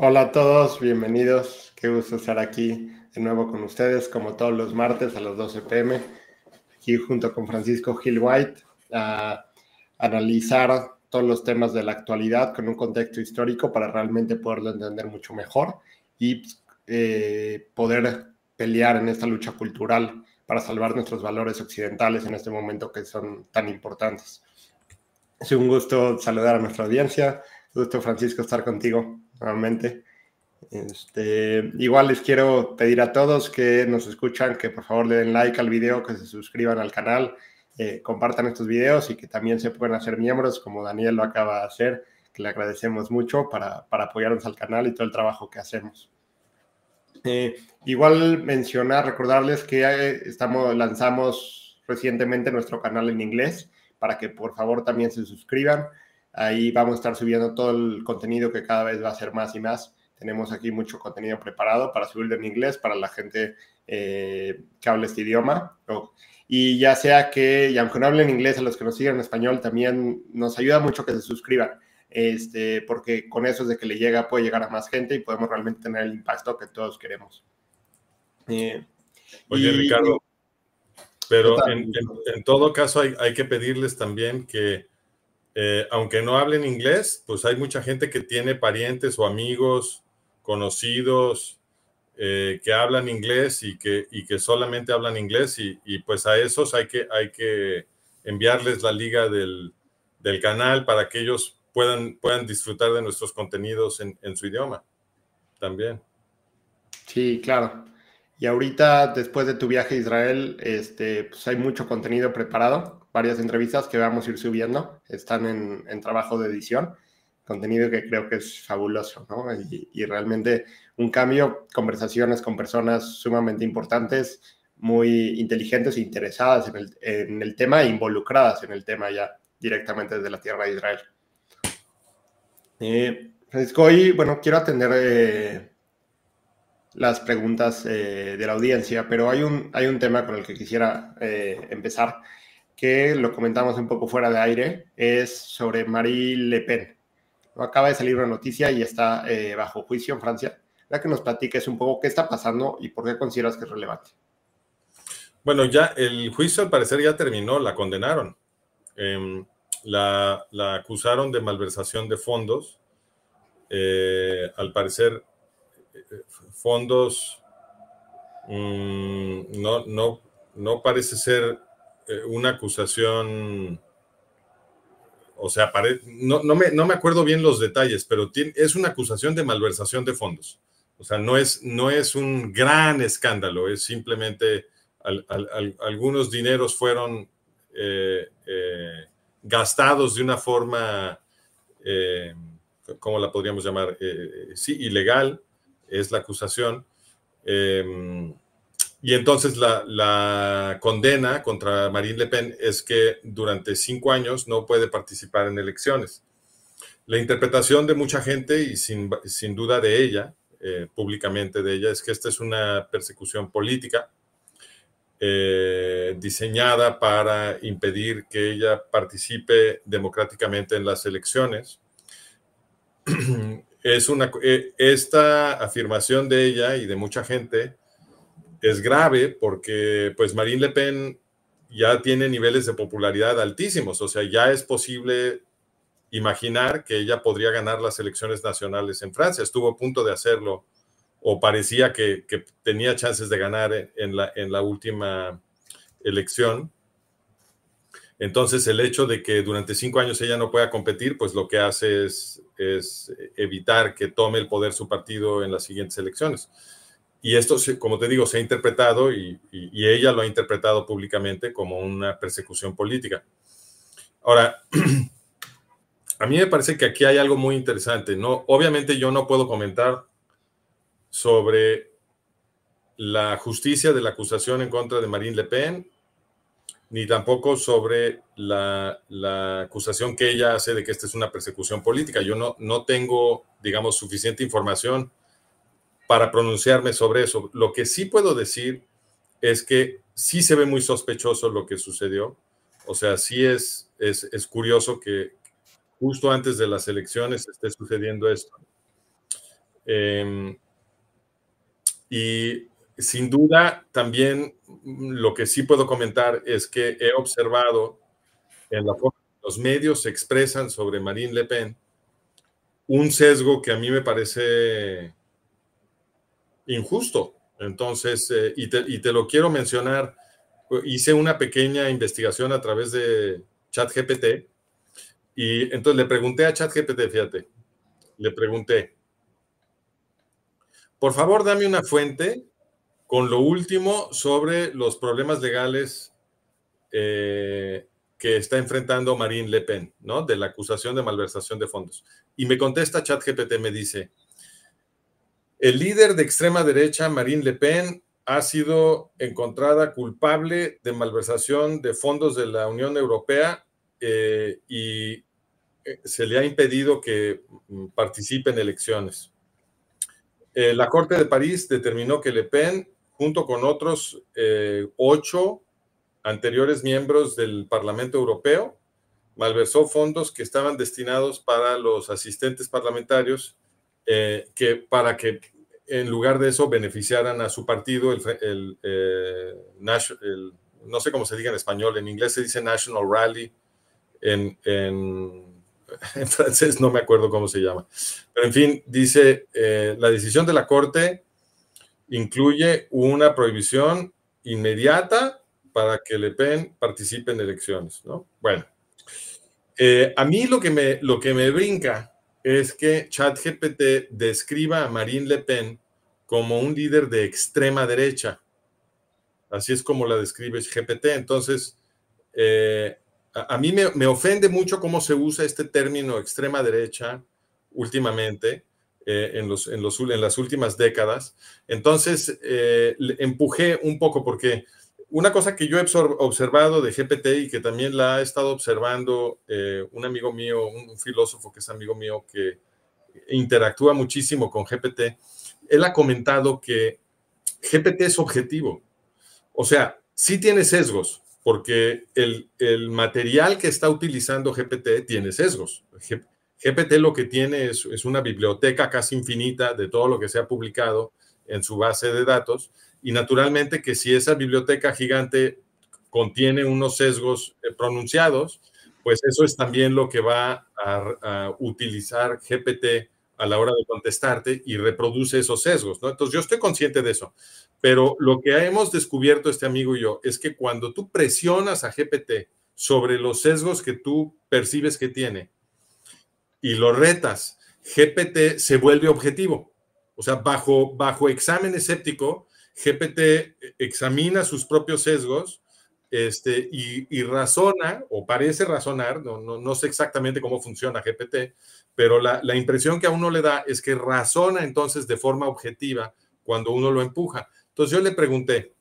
Hola a todos, bienvenidos. Qué gusto estar aquí de nuevo con ustedes, como todos los martes a las 12 p.m. Aquí junto con Francisco Gil White a analizar todos los temas de la actualidad con un contexto histórico para realmente poderlo entender mucho mejor y poder pelear en esta lucha cultural para salvar nuestros valores occidentales en este momento que son tan importantes. Es un gusto saludar a nuestra audiencia. Un gusto, Francisco, estar contigo nuevamente. Igual les quiero pedir a todos que nos escuchan que por favor le den like al video, que se suscriban al canal, compartan estos videos y que también se puedan hacer miembros como Daniel lo acaba de hacer, que le agradecemos mucho para apoyarnos al canal y todo el trabajo que hacemos. Igual recordarles que lanzamos recientemente nuestro canal en inglés para que por favor también se suscriban. Ahí vamos a estar subiendo todo el contenido que cada vez va a ser más y más. Tenemos aquí mucho contenido preparado para subirlo en inglés para la gente que habla este idioma. Y ya sea que, y aunque no hablen inglés, a los que nos siguen en español, también nos ayuda mucho que se suscriban. Porque con eso es de que puede llegar a más gente y podemos realmente tener el impacto que todos queremos. Oye, Ricardo, pero en todo caso hay que pedirles también que, aunque no hablen inglés, pues hay mucha gente que tiene parientes o amigos, conocidos, que hablan inglés y que solamente hablan inglés y pues a esos hay que enviarles la liga del canal para que ellos puedan disfrutar de nuestros contenidos en su idioma también. Sí, claro. Y ahorita, después de tu viaje a Israel, pues hay mucho contenido preparado, varias entrevistas que vamos a ir subiendo, están en trabajo de edición, contenido que creo que es fabuloso, ¿no? Y realmente un cambio, conversaciones con personas sumamente importantes, muy inteligentes e interesadas en el tema e involucradas en el tema ya directamente desde la tierra de Israel. Francisco, hoy, bueno, quiero atender las preguntas de la audiencia, pero hay un tema con el que quisiera empezar, que lo comentamos un poco fuera de aire, es sobre Marine Le Pen. Acaba de salir una noticia y está bajo juicio en Francia. ¿Para que nos platiques un poco qué está pasando y por qué consideras que es relevante? Bueno, ya el juicio al parecer ya terminó, la condenaron. La acusaron de malversación de fondos. Al parecer, fondos no parece ser una acusación, o sea, no me acuerdo bien los detalles, pero es una acusación de malversación de fondos. O sea, no es un gran escándalo, es simplemente algunos dineros fueron gastados de una forma, ¿cómo la podríamos llamar? Sí, ilegal, es la acusación. Y entonces la condena contra Marine Le Pen es que durante 5 años no puede participar en elecciones. La interpretación de mucha gente, y sin duda de ella, públicamente de ella, es que esta es una persecución política diseñada para impedir que ella participe democráticamente en las elecciones. Esta afirmación de ella y de mucha gente es grave porque pues Marine Le Pen ya tiene niveles de popularidad altísimos, o sea, ya es posible imaginar que ella podría ganar las elecciones nacionales en Francia. Estuvo a punto de hacerlo, o parecía que tenía chances de ganar en la última elección. Entonces, el hecho de que durante 5 años ella no pueda competir, pues lo que hace es evitar que tome el poder su partido en las siguientes elecciones. Y esto, como te digo, se ha interpretado y ella lo ha interpretado públicamente como una persecución política. Ahora, a mí me parece que aquí hay algo muy interesante, ¿no? Obviamente yo no puedo comentar sobre la justicia de la acusación en contra de Marine Le Pen, ni tampoco sobre la acusación que ella hace de que esta es una persecución política. Yo no tengo, digamos, suficiente información para pronunciarme sobre eso. Lo que sí puedo decir es que sí se ve muy sospechoso lo que sucedió. O sea, sí es curioso que justo antes de las elecciones esté sucediendo esto. Y sin duda, también lo que sí puedo comentar es que he observado en la forma que los medios se expresan sobre Marine Le Pen un sesgo que a mí me parece injusto. Entonces, y te lo quiero mencionar, hice una pequeña investigación a través de ChatGPT y entonces le pregunté a ChatGPT, fíjate, le pregunté, por favor, dame una fuente con lo último sobre los problemas legales que está enfrentando Marine Le Pen, ¿no? De la acusación de malversación de fondos. Y me contesta ChatGPT, me dice, el líder de extrema derecha, Marine Le Pen, ha sido encontrada culpable de malversación de fondos de la Unión Europea y se le ha impedido que participe en elecciones. La Corte de París determinó que Le Pen, junto con otros 8 anteriores miembros del Parlamento Europeo, malversó fondos que estaban destinados para los asistentes parlamentarios, para que en lugar de eso beneficiaran a su partido, no sé cómo se diga en español, en inglés se dice National Rally, en francés no me acuerdo cómo se llama. Pero en fin, dice, la decisión de la Corte incluye una prohibición inmediata para que Le Pen participe en elecciones, ¿no? Bueno, a mí lo que me brinca es que ChatGPT describa a Marine Le Pen como un líder de extrema derecha. Así es como la describe GPT. Entonces, a mí me ofende mucho cómo se usa este término extrema derecha últimamente, en las últimas décadas. Entonces, empujé un poco porque una cosa que yo he observado de GPT y que también la ha estado observando un amigo mío, un filósofo que es amigo mío que interactúa muchísimo con GPT, él ha comentado que GPT es objetivo. O sea, sí tiene sesgos, porque el material que está utilizando GPT tiene sesgos. GPT lo que tiene es una biblioteca casi infinita de todo lo que se ha publicado en su base de datos, y naturalmente que si esa biblioteca gigante contiene unos sesgos pronunciados, pues eso es también lo que va a utilizar GPT a la hora de contestarte y reproduce esos sesgos, ¿no? Entonces yo estoy consciente de eso, pero lo que hemos descubierto este amigo y yo es que cuando tú presionas a GPT sobre los sesgos que tú percibes que tiene y lo retas, GPT se vuelve objetivo. O sea, bajo examen escéptico, GPT examina sus propios sesgos y razona, o parece razonar, no sé exactamente cómo funciona GPT, pero la impresión que a uno le da es que razona entonces de forma objetiva cuando uno lo empuja. Entonces yo le pregunté,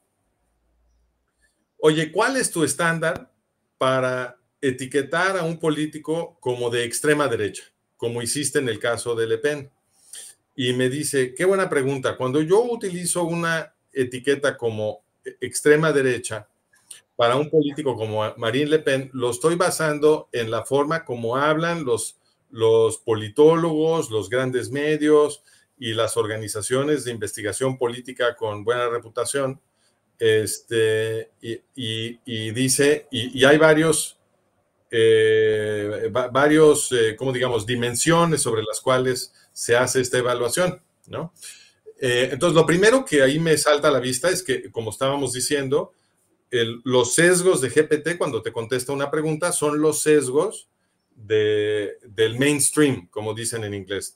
oye, ¿cuál es tu estándar para etiquetar a un político como de extrema derecha, como hiciste en el caso de Le Pen? Y me dice, qué buena pregunta. Cuando yo utilizo una etiqueta como extrema derecha para un político como Marine Le Pen, lo estoy basando en la forma como hablan los politólogos, los grandes medios y las organizaciones de investigación política con buena reputación. Y dice, y hay varios, como digamos, dimensiones sobre las cuales se hace esta evaluación, ¿no? Entonces, lo primero que ahí me salta a la vista es que, como estábamos diciendo, los sesgos de GPT cuando te contesta una pregunta son los sesgos del mainstream, como dicen en inglés,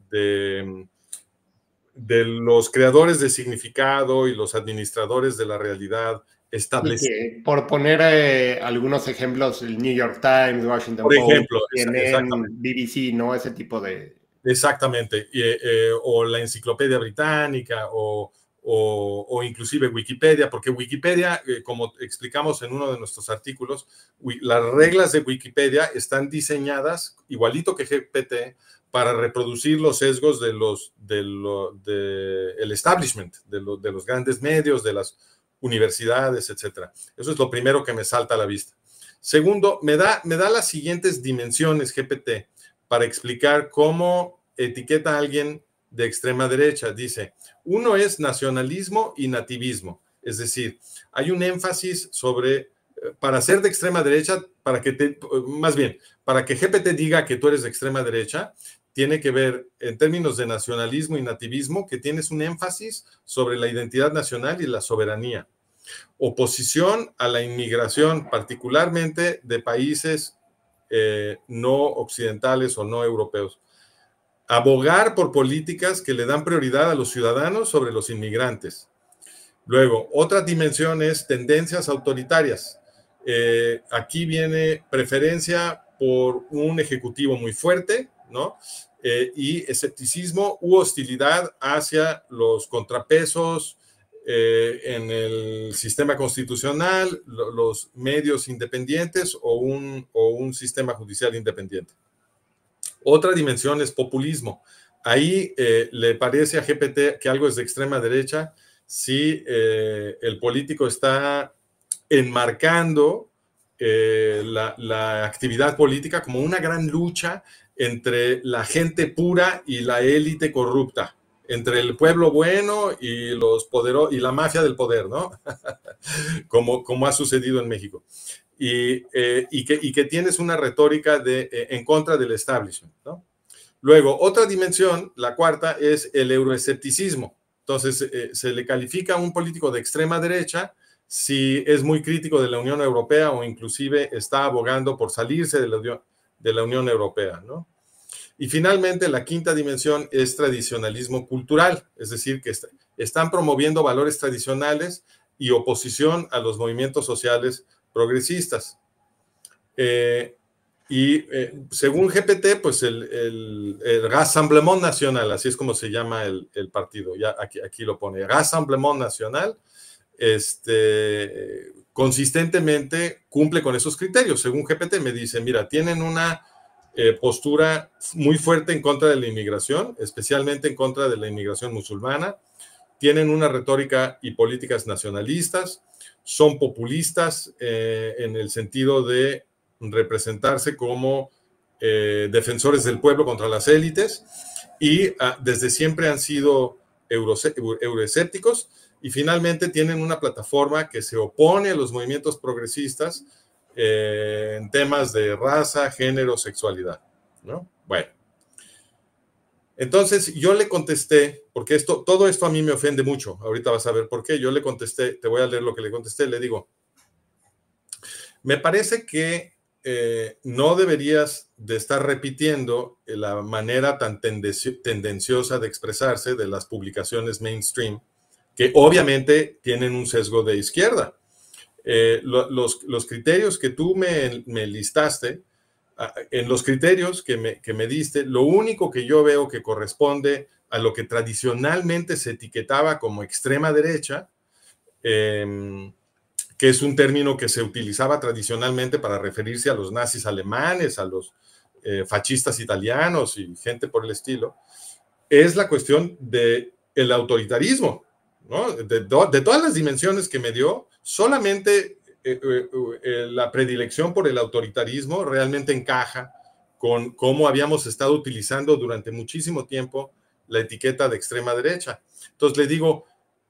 de los creadores de significado y los administradores de la realidad establecidos. Por poner algunos ejemplos, el New York Times, Washington Por Post, ejemplo, CNN, BBC, ¿no? Ese tipo de... Exactamente, o la Enciclopedia Británica o inclusive Wikipedia, porque Wikipedia, como explicamos en uno de nuestros artículos, las reglas de Wikipedia están diseñadas, igualito que GPT, para reproducir los sesgos del establishment, de los grandes medios, de las universidades, etc. Eso es lo primero que me salta a la vista. Segundo, me da las siguientes dimensiones GPT para explicar cómo etiqueta a alguien de extrema derecha. Dice, uno es nacionalismo y nativismo. Es decir, hay un énfasis sobre, para ser de extrema derecha, más bien, para que GPT diga que tú eres de extrema derecha, tiene que ver, en términos de nacionalismo y nativismo, que tienes un énfasis sobre la identidad nacional y la soberanía. Oposición a la inmigración, particularmente de países no occidentales o no europeos. Abogar por políticas que le dan prioridad a los ciudadanos sobre los inmigrantes. Luego, otra dimensión es tendencias autoritarias. Aquí viene preferencia por un ejecutivo muy fuerte, ¿no? Y escepticismo u hostilidad hacia los contrapesos en el sistema constitucional, los medios independientes o un sistema judicial independiente. Otra dimensión es populismo. Ahí le parece a GPT que algo es de extrema derecha si el político está enmarcando la actividad política como una gran lucha entre la gente pura y la élite corrupta, entre el pueblo bueno y los poderosos y la mafia del poder, ¿no? como ha sucedido en México. Y que tienes una retórica en contra del establishment, ¿no? Luego, otra dimensión, la cuarta, es el euroescepticismo. Entonces, se le califica a un político de extrema derecha si es muy crítico de la Unión Europea o inclusive está abogando por salirse de la Unión Europea, ¿no? Y finalmente, la quinta dimensión es tradicionalismo cultural, es decir, que están promoviendo valores tradicionales y oposición a los movimientos sociales progresistas. Según GPT, pues el Rassemblement National, así es como se llama el partido, ya aquí lo pone, Rassemblement National, consistentemente cumple con esos criterios. Según GPT me dice, mira, tienen una postura muy fuerte en contra de la inmigración, especialmente en contra de la inmigración musulmana, tienen una retórica y políticas nacionalistas, son populistas en el sentido de representarse como defensores del pueblo contra las élites y desde siempre han sido euroescépticos y finalmente tienen una plataforma que se opone a los movimientos progresistas en temas de raza, género, sexualidad, ¿no? Bueno, entonces yo le contesté, porque todo esto a mí me ofende mucho, ahorita vas a ver por qué, yo le contesté, te voy a leer lo que le contesté, le digo, me parece que no deberías de estar repitiendo la manera tan tendenciosa de expresarse de las publicaciones mainstream, que obviamente tienen un sesgo de izquierda. Los criterios que tú me listaste, en los criterios que me diste, lo único que yo veo que corresponde a lo que tradicionalmente se etiquetaba como extrema derecha, que es un término que se utilizaba tradicionalmente para referirse a los nazis alemanes, a los fascistas italianos y gente por el estilo, es la cuestión del autoritarismo, ¿no? De todas las dimensiones que me dio, solamente la predilección por el autoritarismo realmente encaja con cómo habíamos estado utilizando durante muchísimo tiempo la etiqueta de extrema derecha. Entonces le digo,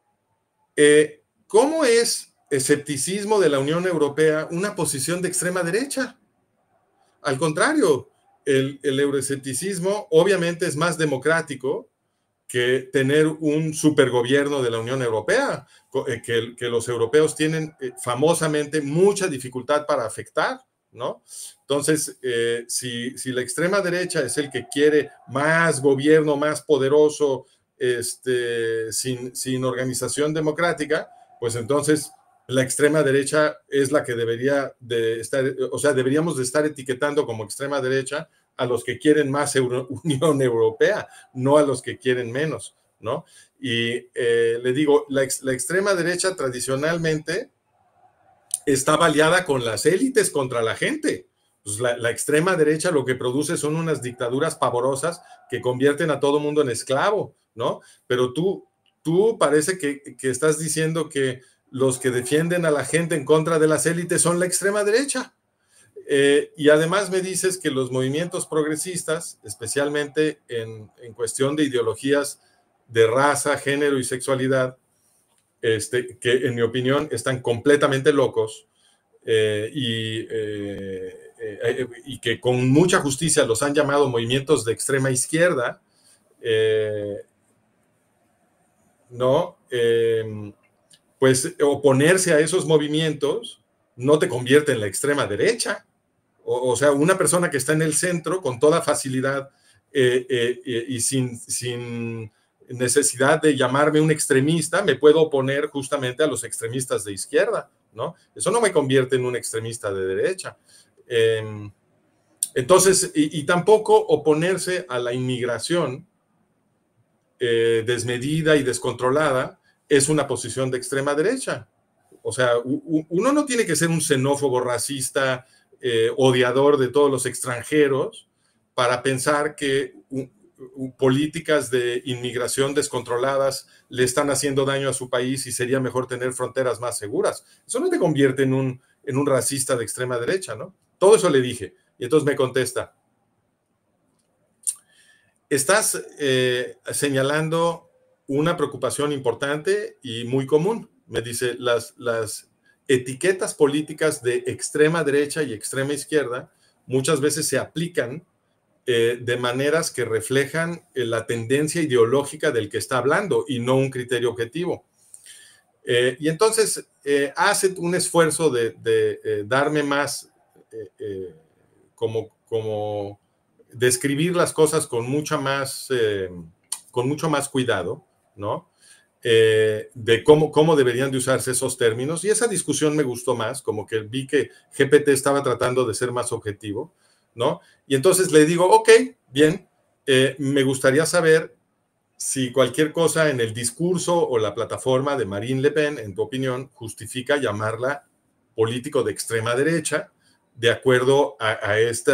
¿cómo es escepticismo de la Unión Europea una posición de extrema derecha? Al contrario, el euroescepticismo obviamente es más democrático que tener un supergobierno de la Unión Europea, que los europeos tienen famosamente mucha dificultad para afectar, ¿no? Entonces, si la extrema derecha es el que quiere más gobierno, más poderoso, sin organización democrática, pues entonces la extrema derecha es la que debería de estar, o sea, deberíamos de estar etiquetando como extrema derecha a los que quieren más Unión Europea, no a los que quieren menos, ¿no? Y le digo, la extrema derecha tradicionalmente está aliada con las élites contra la gente. Pues la extrema derecha lo que produce son unas dictaduras pavorosas que convierten a todo mundo en esclavo, ¿no? Pero tú parece que estás diciendo que los que defienden a la gente en contra de las élites son la extrema derecha. Y además me dices que los movimientos progresistas, especialmente en cuestión de ideologías de raza, género y sexualidad, que en mi opinión están completamente locos, y que con mucha justicia los han llamado movimientos de extrema izquierda, ¿no? Pues oponerse a esos movimientos no te convierte en la extrema derecha. O sea, una persona que está en el centro con toda facilidad y sin necesidad de llamarme un extremista, me puedo oponer justamente a los extremistas de izquierda, ¿no? Eso no me convierte en un extremista de derecha. Entonces, y tampoco oponerse a la inmigración desmedida y descontrolada es una posición de extrema derecha. O sea, uno no tiene que ser un xenófobo, racista, odiador de todos los extranjeros para pensar que políticas de inmigración descontroladas le están haciendo daño a su país y sería mejor tener fronteras más seguras. Eso no te convierte en un racista de extrema derecha, ¿no? Todo eso le dije. Y entonces me contesta, estás señalando una preocupación importante y muy común. Me dice, las etiquetas políticas de extrema derecha y extrema izquierda muchas veces se aplican de maneras que reflejan la tendencia ideológica del que está hablando y no un criterio objetivo. Y entonces hace un esfuerzo de darme más, como describir las cosas con mucho más cuidado, ¿no? De cómo deberían de usarse esos términos, y esa discusión me gustó más, como que vi que GPT estaba tratando de ser más objetivo, ¿no? Y entonces le digo, ok, bien, me gustaría saber si cualquier cosa en el discurso o la plataforma de Marine Le Pen, en tu opinión, justifica llamarla político de extrema derecha, de acuerdo a este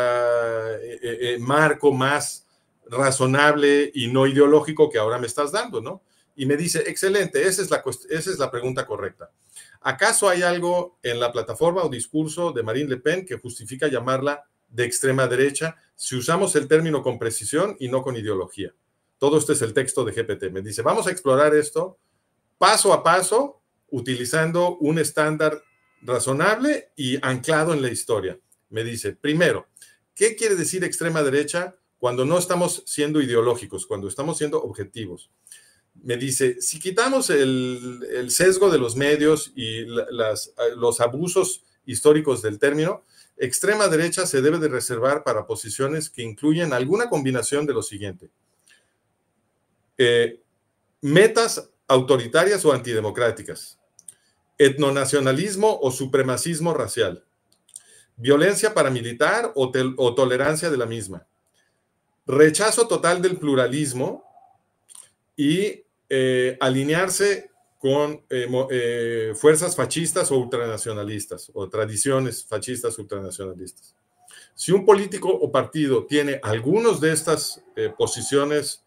marco más razonable y no ideológico que ahora me estás dando, ¿no? Y me dice, excelente, esa es la pregunta correcta. ¿Acaso hay algo en la plataforma o discurso de Marine Le Pen que justifica llamarla de extrema derecha si usamos el término con precisión y no con ideología? Todo esto es el texto de GPT. Me dice, vamos a explorar esto paso a paso, utilizando un estándar razonable y anclado en la historia. Me dice, primero, ¿qué quiere decir extrema derecha cuando no estamos siendo ideológicos, cuando estamos siendo objetivos? Me dice, si quitamos el sesgo de los medios y los abusos históricos del término, extrema derecha se debe de reservar para posiciones que incluyen alguna combinación de lo siguiente. Metas autoritarias o antidemocráticas, etnonacionalismo o supremacismo racial, violencia paramilitar o tolerancia de la misma, rechazo total del pluralismo y alinearse con fuerzas fascistas o ultranacionalistas o tradiciones fascistas ultranacionalistas. Si un político o partido tiene algunos de estas posiciones,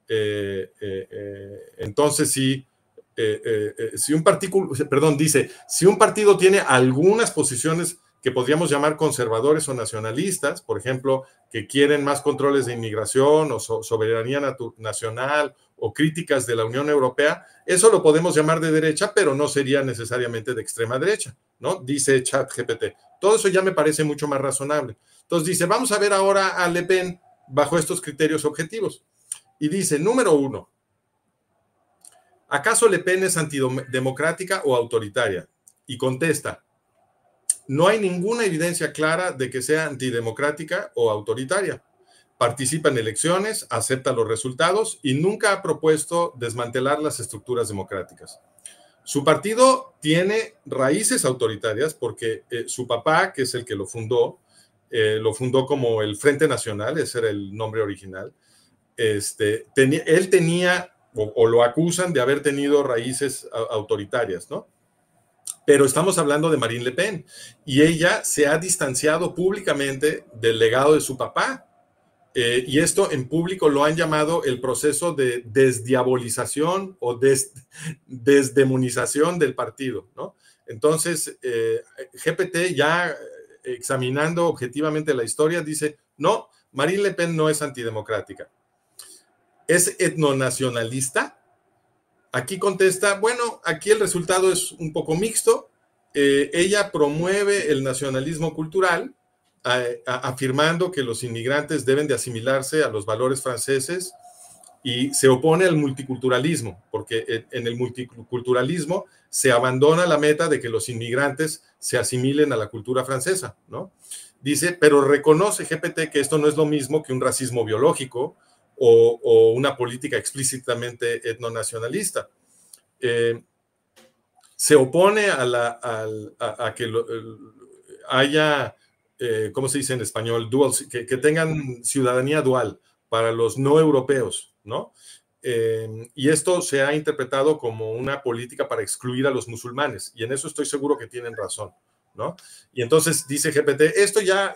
entonces sí, si un partido tiene algunas posiciones que podríamos llamar conservadores o nacionalistas, por ejemplo, que quieren más controles de inmigración o soberanía nacional o críticas de la Unión Europea, eso lo podemos llamar de derecha, pero no sería necesariamente de extrema derecha, ¿no? Dice ChatGPT. Todo eso ya me parece mucho más razonable. Entonces dice, vamos a ver ahora a Le Pen bajo estos criterios objetivos. Y dice, número 1, ¿acaso Le Pen es antidemocrática o autoritaria? Y contesta, no hay ninguna evidencia clara de que sea antidemocrática o autoritaria. Participa en elecciones, acepta los resultados y nunca ha propuesto desmantelar las estructuras democráticas. Su partido tiene raíces autoritarias porque su papá, que es el que lo fundó como el Frente Nacional, ese era el nombre original. Él tenía, o lo acusan de haber tenido raíces autoritarias, ¿no? Pero estamos hablando de Marine Le Pen y ella se ha distanciado públicamente del legado de su papá. Y esto en público lo han llamado el proceso de desdiabolización o desdemonización del partido, ¿no? Entonces, GPT ya examinando objetivamente la historia, dice, no, Marine Le Pen no es antidemocrática. ¿Es etnonacionalista? Aquí contesta, bueno, aquí el resultado es un poco mixto. Ella promueve el nacionalismo cultural, afirmando que los inmigrantes deben de asimilarse a los valores franceses, y se opone al multiculturalismo, porque en el multiculturalismo se abandona la meta de que los inmigrantes se asimilen a la cultura francesa, ¿no? Dice, pero reconoce GPT que esto no es lo mismo que un racismo biológico o una política explícitamente etnonacionalista. Se opone a que haya, ¿cómo se dice en español? Dual, que tengan ciudadanía dual para los no europeos, ¿no? Y esto se ha interpretado como una política para excluir a los musulmanes, y en eso estoy seguro que tienen razón, ¿no? Y entonces dice GPT, esto ya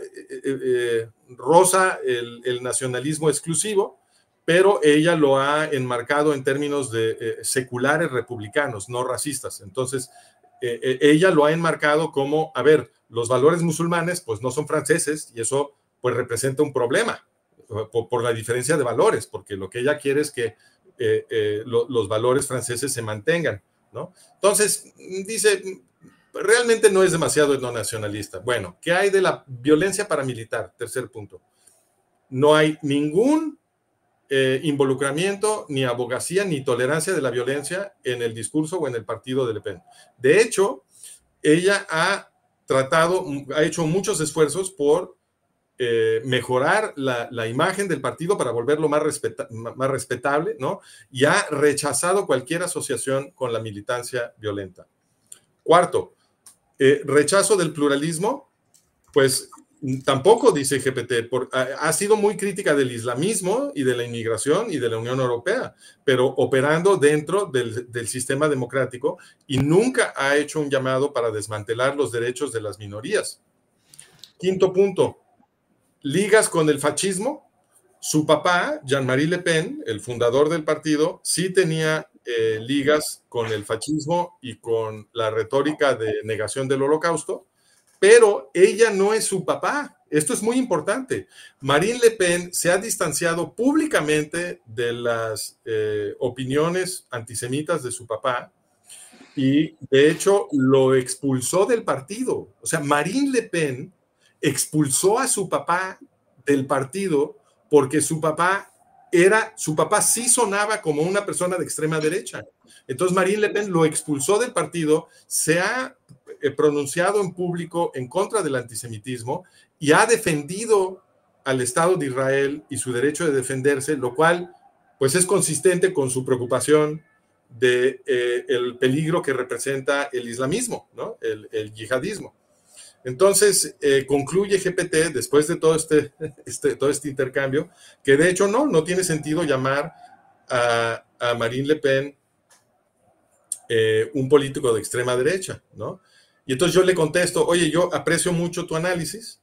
roza el nacionalismo exclusivo, pero ella lo ha enmarcado en términos de seculares republicanos, no racistas. Entonces, ella lo ha enmarcado como, a ver, los valores musulmanes pues no son franceses, y eso pues representa un problema por la diferencia de valores, porque lo que ella quiere es que los valores franceses se mantengan, ¿no? Entonces, dice, realmente no es demasiado etnonacionalista. Bueno, ¿qué hay de la violencia paramilitar? Tercer punto. No hay ningún involucramiento, ni abogacía, ni tolerancia de la violencia en el discurso o en el partido de Le Pen. De hecho, ella ha hecho muchos esfuerzos por mejorar la imagen del partido para volverlo más respetable, ¿no? Y ha rechazado cualquier asociación con la militancia violenta. Cuarto, rechazo del pluralismo, pues tampoco, dice GPT, ha sido muy crítica del islamismo y de la inmigración y de la Unión Europea, pero operando dentro del sistema democrático, y nunca ha hecho un llamado para desmantelar los derechos de las minorías. Quinto punto, ligas con el fascismo. Su papá, Jean-Marie Le Pen, el fundador del partido, sí tenía ligas con el fascismo y con la retórica de negación del Holocausto, pero ella no es su papá. Esto es muy importante. Marine Le Pen se ha distanciado públicamente de las opiniones antisemitas de su papá, y de hecho lo expulsó del partido. O sea, Marine Le Pen expulsó a su papá del partido porque su papá sí sonaba como una persona de extrema derecha. Entonces Marine Le Pen lo expulsó del partido, se ha pronunciado en público en contra del antisemitismo y ha defendido al Estado de Israel y su derecho de defenderse, lo cual pues es consistente con su preocupación de el peligro que representa el islamismo, ¿no? El yihadismo. Entonces, concluye GPT, después de todo este intercambio, que de hecho no tiene sentido llamar a Marine Le Pen un político de extrema derecha, ¿no? Y entonces yo le contesto, oye, yo aprecio mucho tu análisis,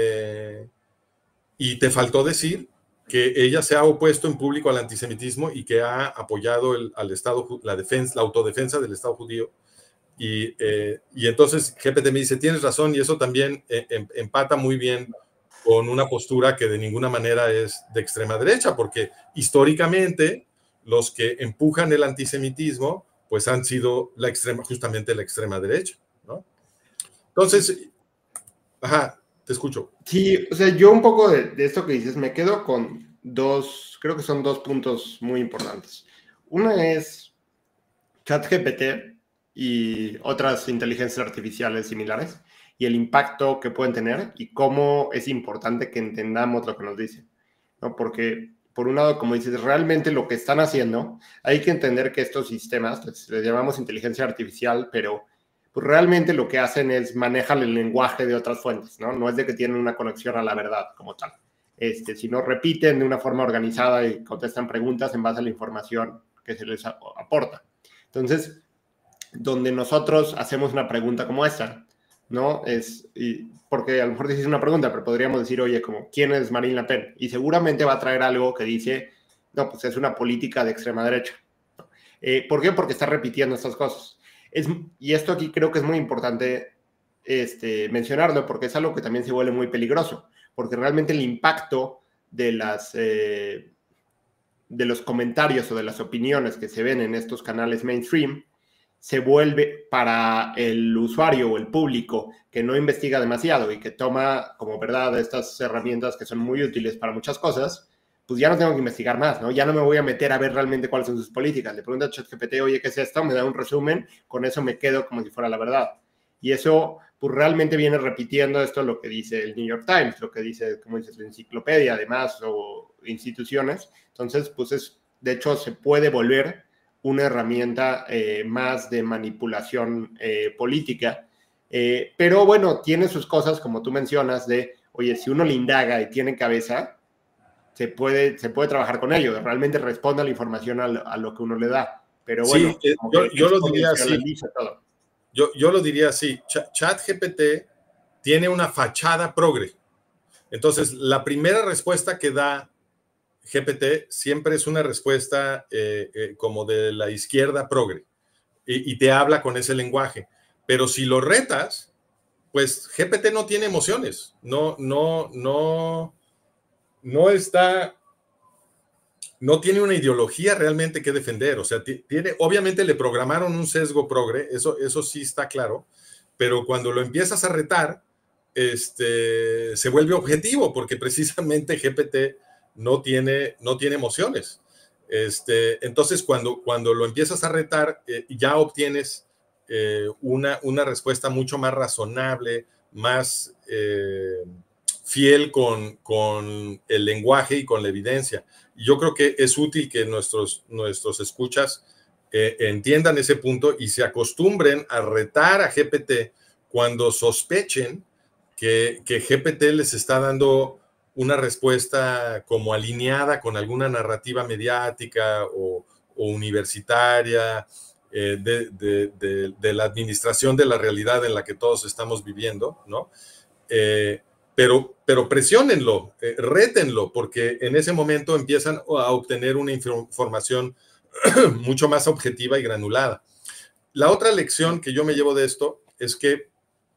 y te faltó decir que ella se ha opuesto en público al antisemitismo y que ha apoyado al Estado, la autodefensa del Estado judío. Y entonces GPT me dice, tienes razón, y eso también empata muy bien con una postura que de ninguna manera es de extrema derecha, porque históricamente los que empujan el antisemitismo pues han sido justamente la extrema derecha, ¿no? Entonces, ajá, te escucho. Sí, o sea, yo un poco de esto que dices, me quedo con creo que son dos puntos muy importantes. Una es ChatGPT y otras inteligencias artificiales similares, y el impacto que pueden tener y cómo es importante que entendamos lo que nos dicen, ¿no? Porque, por un lado, como dices, realmente lo que están haciendo, hay que entender que estos sistemas, les llamamos inteligencia artificial, pero pues realmente lo que hacen es manejan el lenguaje de otras fuentes, ¿no? No es de que tienen una conexión a la verdad como tal, sino repiten de una forma organizada y contestan preguntas en base a la información que se les aporta. Entonces, donde nosotros hacemos una pregunta como esta, ¿no? Porque a lo mejor dices una pregunta, pero podríamos decir, oye, como, ¿quién es Marine Le Pen? Y seguramente va a traer algo que dice, no, pues es una política de extrema derecha. ¿Por qué? Porque está repitiendo estas cosas. Y esto aquí creo que es muy importante mencionarlo porque es algo que también se vuelve muy peligroso, porque realmente el impacto de los comentarios o de las opiniones que se ven en estos canales mainstream se vuelve para el usuario o el público que no investiga demasiado y que toma como verdad estas herramientas que son muy útiles para muchas cosas, pues ya no tengo que investigar más, ¿no? Ya no me voy a meter a ver realmente cuáles son sus políticas. Le pregunto a ChatGPT, oye, ¿qué es esto? Me da un resumen, con eso me quedo como si fuera la verdad. Y eso, pues realmente viene repitiendo esto lo que dice el New York Times, lo que dice, como dices, la enciclopedia, además, o instituciones. Entonces, pues de hecho, se puede volver una herramienta más de manipulación política. Pero bueno, tiene sus cosas, como tú mencionas, de, oye, si uno le indaga y tiene cabeza, se puede trabajar con ello, realmente responde a la información a lo que uno le da. Pero Sí, bueno, como que yo lo diría así. todo. Yo lo diría así. ChatGPT tiene una fachada progre. Entonces, la primera respuesta que da GPT siempre es una respuesta como de la izquierda progre y te habla con ese lenguaje. Pero si lo retas, pues GPT no tiene emociones, no tiene una ideología realmente que defender. O sea, obviamente le programaron un sesgo progre, eso sí está claro, pero cuando lo empiezas a retar, se vuelve objetivo porque precisamente GPT no tiene emociones. Entonces, cuando lo empiezas a retar, ya obtienes una respuesta mucho más razonable, más fiel con el lenguaje y con la evidencia. Y yo creo que es útil que nuestros escuchas entiendan ese punto y se acostumbren a retar a GPT cuando sospechen que GPT les está dando una respuesta como alineada con alguna narrativa mediática o universitaria de la administración de la realidad en la que todos estamos viviendo, ¿no? Pero presionenlo, rétenlo, porque en ese momento empiezan a obtener una información mucho más objetiva y granulada. La otra lección que yo me llevo de esto es que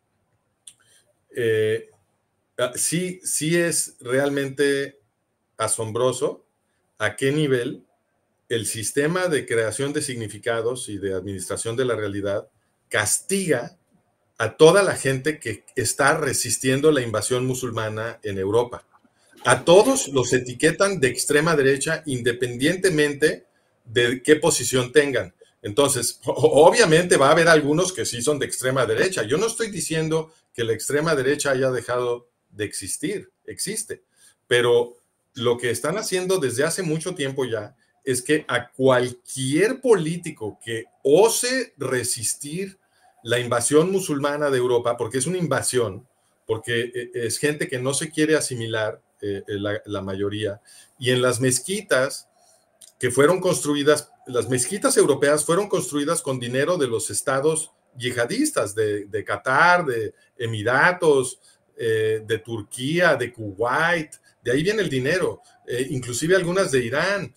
sí es realmente asombroso a qué nivel el sistema de creación de significados y de administración de la realidad castiga a toda la gente que está resistiendo la invasión musulmana en Europa. A todos los etiquetan de extrema derecha independientemente de qué posición tengan. Entonces, obviamente va a haber algunos que sí son de extrema derecha. Yo no estoy diciendo que la extrema derecha haya dejado de existir, existe, pero lo que están haciendo desde hace mucho tiempo ya es que a cualquier político que ose resistir la invasión musulmana de Europa, porque es una invasión, porque es gente que no se quiere asimilar, la mayoría, y en las mezquitas que fueron construidas, las mezquitas europeas fueron construidas con dinero de los estados yihadistas, de Qatar, de Emiratos, de Turquía, de Kuwait, de ahí viene el dinero, inclusive algunas de Irán.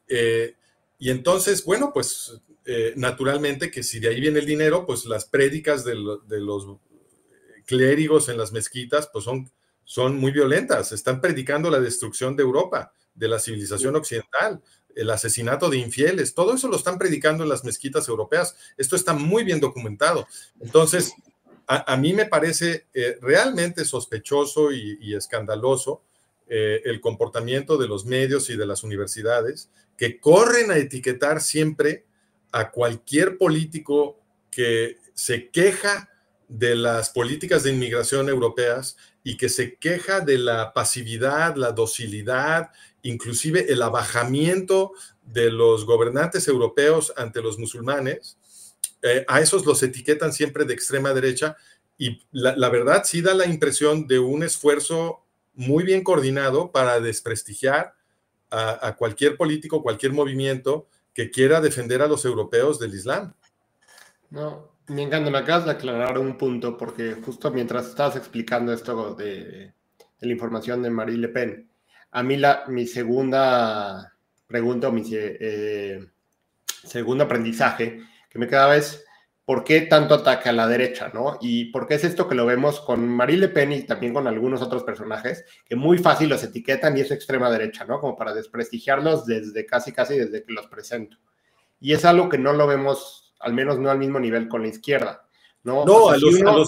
Y entonces, bueno, pues naturalmente que si de ahí viene el dinero, pues las prédicas de los clérigos en las mezquitas, pues son muy violentas. Están predicando la destrucción de Europa, de la civilización occidental, el asesinato de infieles. Todo eso lo están predicando en las mezquitas europeas. Esto está muy bien documentado. Entonces, a mí me parece realmente sospechoso y escandaloso el comportamiento de los medios y de las universidades que corren a etiquetar siempre a cualquier político que se queja de las políticas de inmigración europeas y que se queja de la pasividad, la docilidad, inclusive el abajamiento de los gobernantes europeos ante los musulmanes. A esos los etiquetan siempre de extrema derecha y la verdad sí da la impresión de un esfuerzo muy bien coordinado para desprestigiar a cualquier político, cualquier movimiento que quiera defender a los europeos del Islam. No, me encanta, me acabas de aclarar un punto porque justo mientras estabas explicando esto de la información de Marine Le Pen, a mí mi segunda pregunta o mi segundo aprendizaje que me quedaba es ¿por qué tanto ataque a la derecha, no? Y por qué es esto que lo vemos con Marine Le Pen y también con algunos otros personajes, que muy fácil los etiquetan y es extrema derecha, ¿no? Como para desprestigiarlos desde casi desde que los presento. Y es algo que no lo vemos, al menos no al mismo nivel con la izquierda, ¿no? No, O sea, a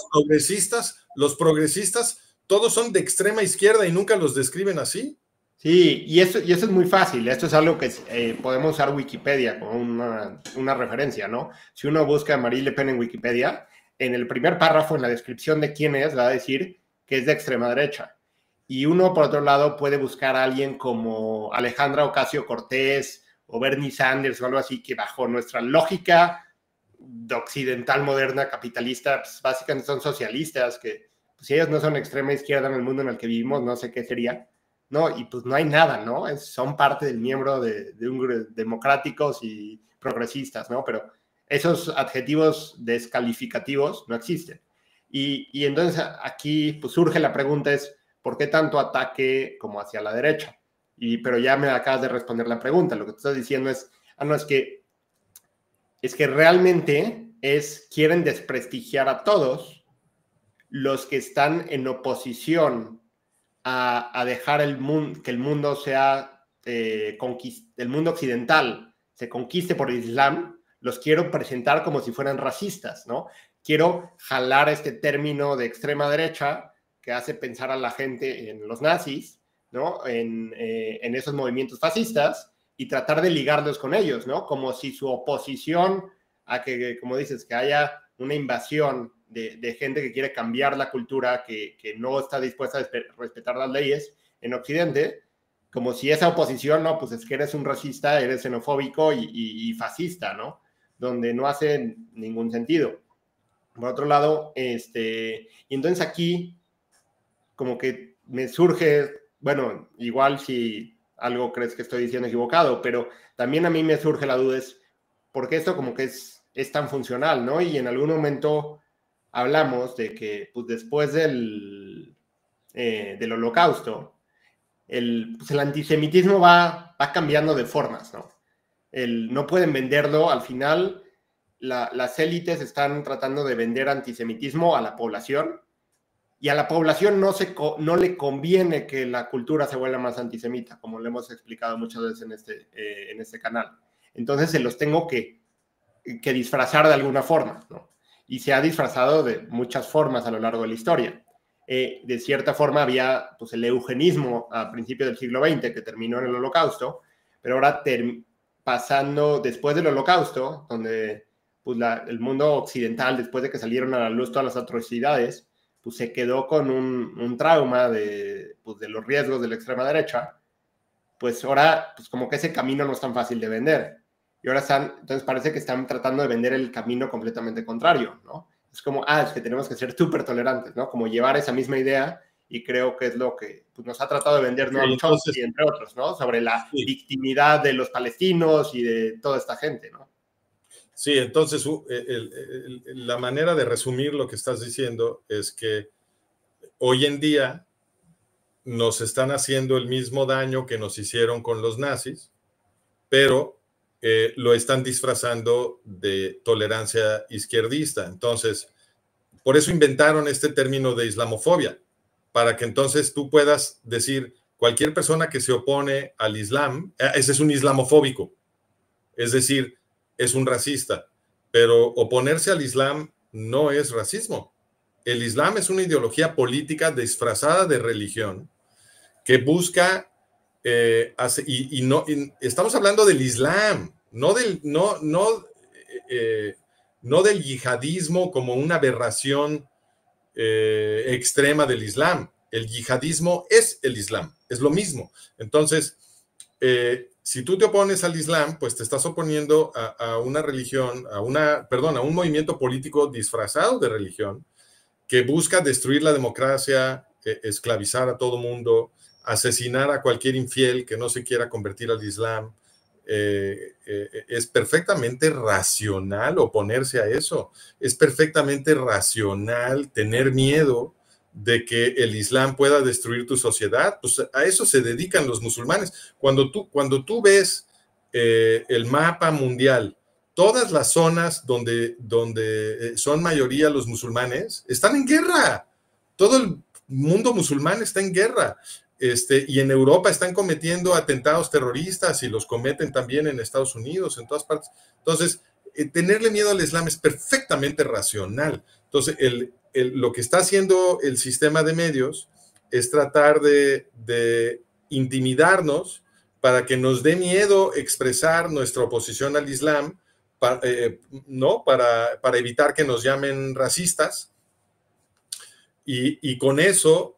los progresistas, todos son de extrema izquierda y nunca los describen así. Sí, y eso es muy fácil. Esto es algo que podemos usar Wikipedia como una referencia, ¿no? Si uno busca a Marine Le Pen en Wikipedia, en el primer párrafo, en la descripción de quién es, va a decir que es de extrema derecha. Y uno, por otro lado, puede buscar a alguien como Alejandra Ocasio-Cortez o Bernie Sanders o algo así, que bajo nuestra lógica occidental, moderna, capitalista, pues básicamente son socialistas, que pues, si ellos no son extrema izquierda en el mundo en el que vivimos, no sé qué sería. No, y pues no hay nada, ¿no? Son parte del miembro de democráticos y progresistas, ¿no? Pero esos adjetivos descalificativos no existen. Y entonces aquí pues surge la pregunta es, ¿por qué tanto ataque como hacia la derecha? Pero ya me acabas de responder la pregunta. Lo que te estás diciendo es, no, es que realmente quieren desprestigiar a todos los que están en oposición a dejar que el mundo sea, el mundo occidental se conquiste por el Islam, los quiero presentar como si fueran racistas, ¿no? Quiero jalar este término de extrema derecha que hace pensar a la gente en los nazis, ¿no? En esos movimientos fascistas y tratar de ligarlos con ellos, ¿no? Como si su oposición a que, como dices, que haya una invasión de gente que quiere cambiar la cultura, que no está dispuesta a respetar las leyes en Occidente, como si esa oposición, no, pues es que eres un racista, eres xenofóbico y fascista, ¿no? Donde no hace ningún sentido. Por otro lado, y entonces aquí como que me surge, bueno, igual si algo crees que estoy diciendo equivocado, pero también a mí me surge la duda es, ¿por qué esto como que es tan funcional, ¿no? Y en algún momento hablamos de que pues, después del Holocausto, pues, el antisemitismo va cambiando de formas, ¿no? No pueden venderlo, al final las élites están tratando de vender antisemitismo a la población y a la población no le conviene que la cultura se vuelva más antisemita, como lo hemos explicado muchas veces en este canal. Entonces se los tengo que disfrazar de alguna forma, ¿no? Y se ha disfrazado de muchas formas a lo largo de la historia. De cierta forma había pues, el eugenismo a principios del siglo XX que terminó en el Holocausto, pero ahora pasando después del Holocausto, donde pues, el mundo occidental, después de que salieron a la luz todas las atrocidades, pues se quedó con un trauma pues, de los riesgos de la extrema derecha, pues ahora pues como que ese camino no es tan fácil de vender. Y ahora entonces parece que están tratando de vender el camino completamente contrario, ¿no? Es como, es que tenemos que ser súper tolerantes, ¿no? Como llevar esa misma idea y creo que es lo que pues, nos ha tratado de vender Noam Chomsky, entre otros, ¿no? Sobre la victimidad de los palestinos y de toda esta gente, ¿no? Sí, entonces la manera de resumir lo que estás diciendo es que hoy en día nos están haciendo el mismo daño que nos hicieron con los nazis, pero lo están disfrazando de tolerancia izquierdista. Entonces, por eso inventaron este término de islamofobia, para que entonces tú puedas decir, cualquier persona que se opone al Islam, ese es un islamofóbico, es decir, es un racista, pero oponerse al Islam no es racismo. El Islam es una ideología política disfrazada de religión que busca, estamos hablando del Islam, no del yihadismo como una aberración extrema del Islam. El yihadismo es el Islam, es lo mismo. Entonces, si tú te opones al Islam, pues te estás oponiendo a una religión, a un movimiento político disfrazado de religión que busca destruir la democracia, esclavizar a todo mundo, asesinar a cualquier infiel que no se quiera convertir al Islam. Es perfectamente racional oponerse a eso. Es perfectamente racional tener miedo de que el Islam pueda destruir tu sociedad. Pues a eso se dedican los musulmanes. Cuando tú ves el mapa mundial todas las zonas donde son mayoría los musulmanes están en guerra. Todo el mundo musulmán está en guerra. Y en Europa están cometiendo atentados terroristas y los cometen también en Estados Unidos, en todas partes. Entonces, tenerle miedo al Islam es perfectamente racional. Entonces, lo que está haciendo el sistema de medios es tratar de intimidarnos para que nos dé miedo expresar nuestra oposición al Islam, ¿no? Para evitar que nos llamen racistas y con eso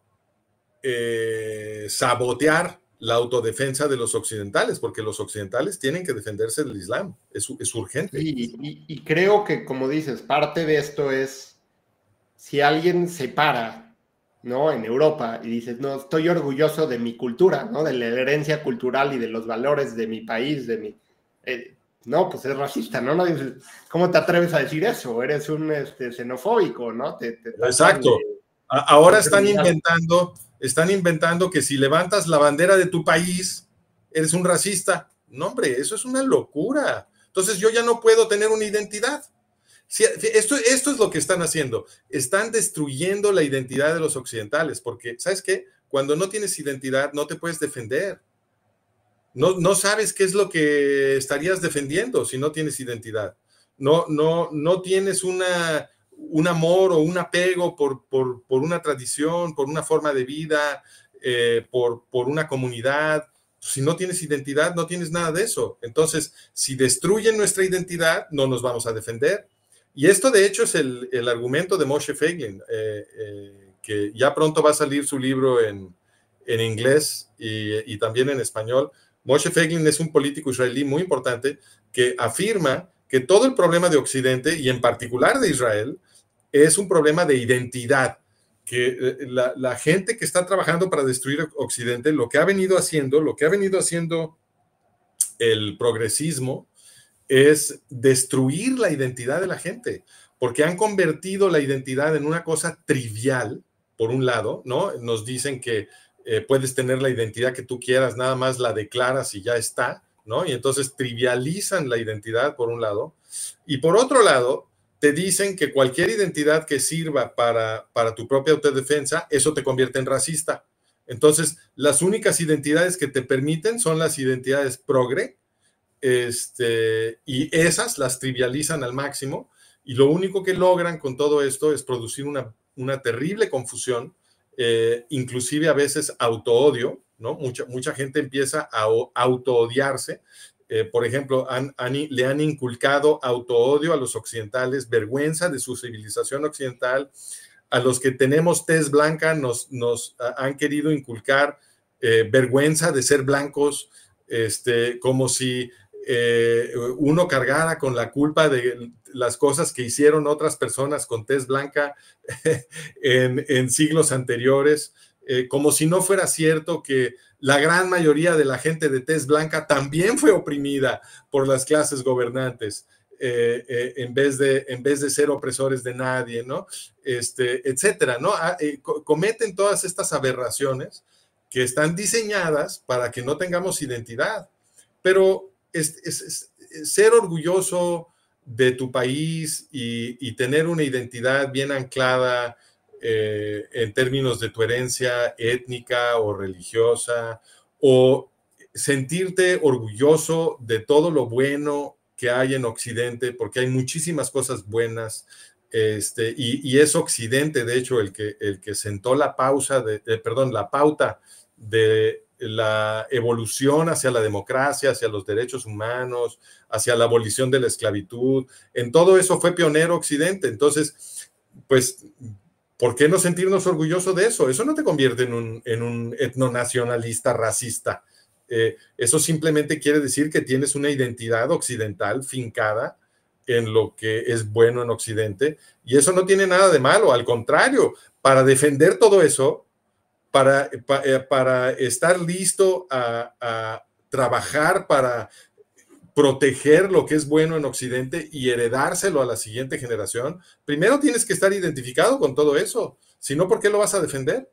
sabotear la autodefensa de los occidentales, porque los occidentales tienen que defenderse del Islam, es urgente. Y creo que, como dices, parte de esto es si alguien se para, ¿no? En Europa y dices, no, estoy orgulloso de mi cultura, ¿no? De la herencia cultural y de los valores de mi país, de mi... no, pues es racista, ¿no? No dices, ¿cómo te atreves a decir eso? Eres un xenofóbico, ¿no? Exacto. Ahora están inventando que si levantas la bandera de tu país, eres un racista. No, hombre, eso es una locura. Entonces yo ya no puedo tener una identidad. Sí, esto es lo que están haciendo. Están destruyendo la identidad de los occidentales, porque, ¿sabes qué? Cuando no tienes identidad, no te puedes defender. No sabes qué es lo que estarías defendiendo si no tienes identidad. No tienes un amor o un apego por una tradición, por una forma de vida, por una comunidad. Si no tienes identidad, no tienes nada de eso. Entonces, si destruyen nuestra identidad, no nos vamos a defender. Y esto, de hecho, es el argumento de Moshe Feiglin, que ya pronto va a salir su libro en inglés y también en español. Moshe Feiglin es un político israelí muy importante que afirma que todo el problema de Occidente, y en particular de Israel, es un problema de identidad, que la gente que está trabajando para destruir Occidente, lo que ha venido haciendo el progresismo, es destruir la identidad de la gente, porque han convertido la identidad en una cosa trivial, por un lado, ¿no? Nos dicen que puedes tener la identidad que tú quieras, nada más la declaras y ya está, ¿no? Y entonces trivializan la identidad, por un lado, y por otro lado, te dicen que cualquier identidad que sirva para tu propia autodefensa, eso te convierte en racista. Entonces, las únicas identidades que te permiten son las identidades progre, y esas las trivializan al máximo, y lo único que logran con todo esto es producir una terrible confusión, inclusive a veces autoodio, ¿no? Mucha gente empieza a autoodiarse. Por ejemplo, le han inculcado autoodio a los occidentales, vergüenza de su civilización occidental. A los que tenemos tez blanca nos han querido inculcar vergüenza de ser blancos, como si uno cargara con la culpa de las cosas que hicieron otras personas con tez blanca en siglos anteriores, como si no fuera cierto que la gran mayoría de la gente de tez blanca también fue oprimida por las clases gobernantes, en vez de ser opresores de nadie, ¿no? Etcétera, ¿no? Cometen todas estas aberraciones que están diseñadas para que no tengamos identidad, pero es ser orgulloso de tu país y tener una identidad bien anclada en términos de tu herencia étnica o religiosa, o sentirte orgulloso de todo lo bueno que hay en Occidente, porque hay muchísimas cosas buenas, y es Occidente, de hecho, el que sentó la pauta de la evolución hacia la democracia, hacia los derechos humanos, hacia la abolición de la esclavitud. En todo eso fue pionero Occidente. Entonces, pues, ¿por qué no sentirnos orgullosos de eso? Eso no te convierte en un etnonacionalista racista. Eso simplemente quiere decir que tienes una identidad occidental fincada en lo que es bueno en Occidente, y eso no tiene nada de malo. Al contrario, para defender todo eso, para estar listo a trabajar para proteger lo que es bueno en Occidente y heredárselo a la siguiente generación, primero tienes que estar identificado con todo eso. Si no, ¿por qué lo vas a defender?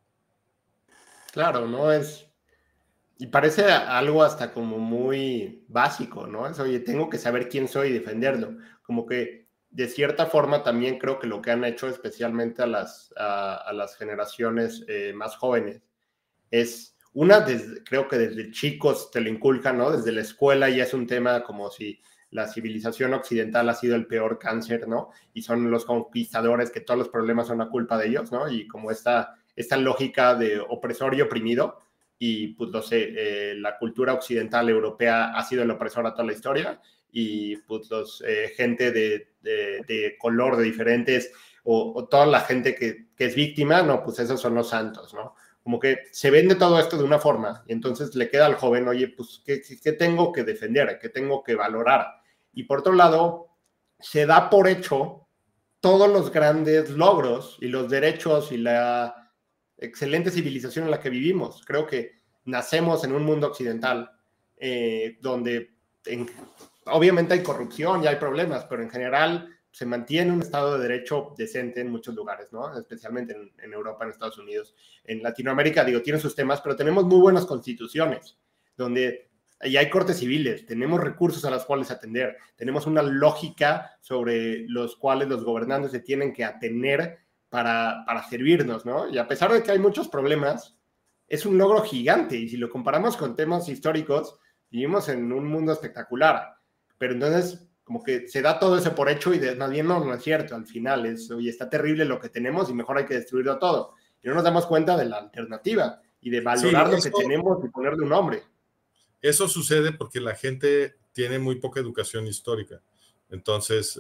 Claro, ¿no? Y parece algo hasta como muy básico, ¿no? Es, oye, tengo que saber quién soy y defenderlo. Como que de cierta forma también creo que lo que han hecho especialmente a las generaciones más jóvenes es creo que desde chicos te lo inculcan, ¿no? Desde la escuela ya es un tema como si la civilización occidental ha sido el peor cáncer, ¿no? Y son los conquistadores que todos los problemas son la culpa de ellos, ¿no? Y como esta lógica de opresor y oprimido, y pues no sé, la cultura occidental europea ha sido el opresor a toda la historia, y pues gente de color, de diferentes, o toda la gente que es víctima, no, pues esos son los santos, ¿no? Como que se vende todo esto de una forma, y entonces le queda al joven, oye, pues, ¿qué tengo que defender? ¿Qué tengo que valorar? Y por otro lado, se da por hecho todos los grandes logros y los derechos y la excelente civilización en la que vivimos. Creo que nacemos en un mundo occidental donde obviamente hay corrupción y hay problemas, pero en general se mantiene un Estado de Derecho decente en muchos lugares, ¿no? Especialmente en Europa, en Estados Unidos. En Latinoamérica, digo, tiene sus temas, pero tenemos muy buenas constituciones, donde ya hay cortes civiles, tenemos recursos a los cuales atender, tenemos una lógica sobre los cuales los gobernantes se tienen que atener para servirnos, ¿no? Y a pesar de que hay muchos problemas, es un logro gigante, y si lo comparamos con temas históricos, vivimos en un mundo espectacular, pero entonces como que se da todo eso por hecho y más bien no es cierto, al final es, oye, está terrible lo que tenemos y mejor hay que destruirlo todo. Y no nos damos cuenta de la alternativa y de valorar lo que tenemos y ponerle un nombre. Eso sucede porque la gente tiene muy poca educación histórica. Entonces,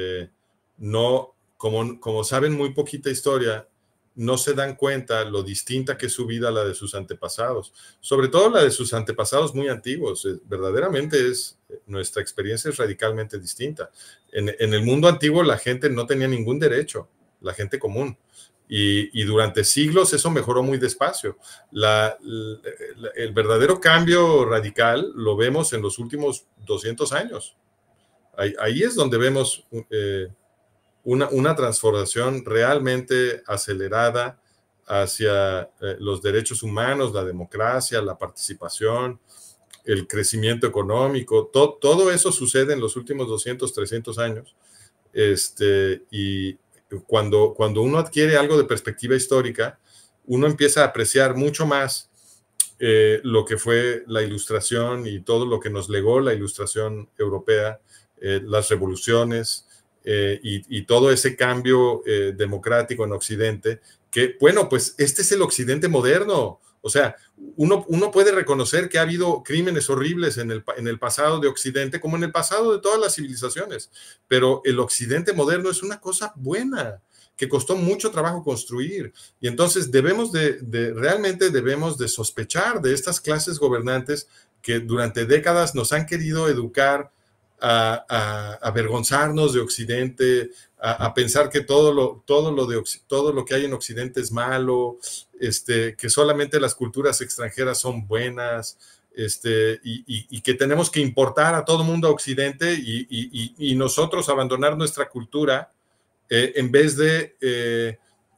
no, como saben muy poquita historia, no se dan cuenta lo distinta que es su vida a la de sus antepasados, sobre todo la de sus antepasados muy antiguos. Verdaderamente nuestra experiencia es radicalmente distinta. En el mundo antiguo la gente no tenía ningún derecho, la gente común, y durante siglos eso mejoró muy despacio. El verdadero cambio radical lo vemos en los últimos 200 años. Ahí es donde vemos una transformación realmente acelerada hacia los derechos humanos, la democracia, la participación, el crecimiento económico. Todo eso sucede en los últimos 200, 300 años. Y cuando uno adquiere algo de perspectiva histórica, uno empieza a apreciar mucho más lo que fue la Ilustración y todo lo que nos legó la Ilustración europea, las revoluciones, y todo ese cambio democrático en Occidente, que, bueno, pues este es el Occidente moderno. O sea, uno puede reconocer que ha habido crímenes horribles en el pasado de Occidente, como en el pasado de todas las civilizaciones, pero el Occidente moderno es una cosa buena, que costó mucho trabajo construir. Y entonces realmente debemos de sospechar de estas clases gobernantes que durante décadas nos han querido educar a avergonzarnos de Occidente, a pensar que todo lo que hay en Occidente es malo, que solamente las culturas extranjeras son buenas, y que tenemos que importar a todo mundo a Occidente y nosotros abandonar nuestra cultura en vez de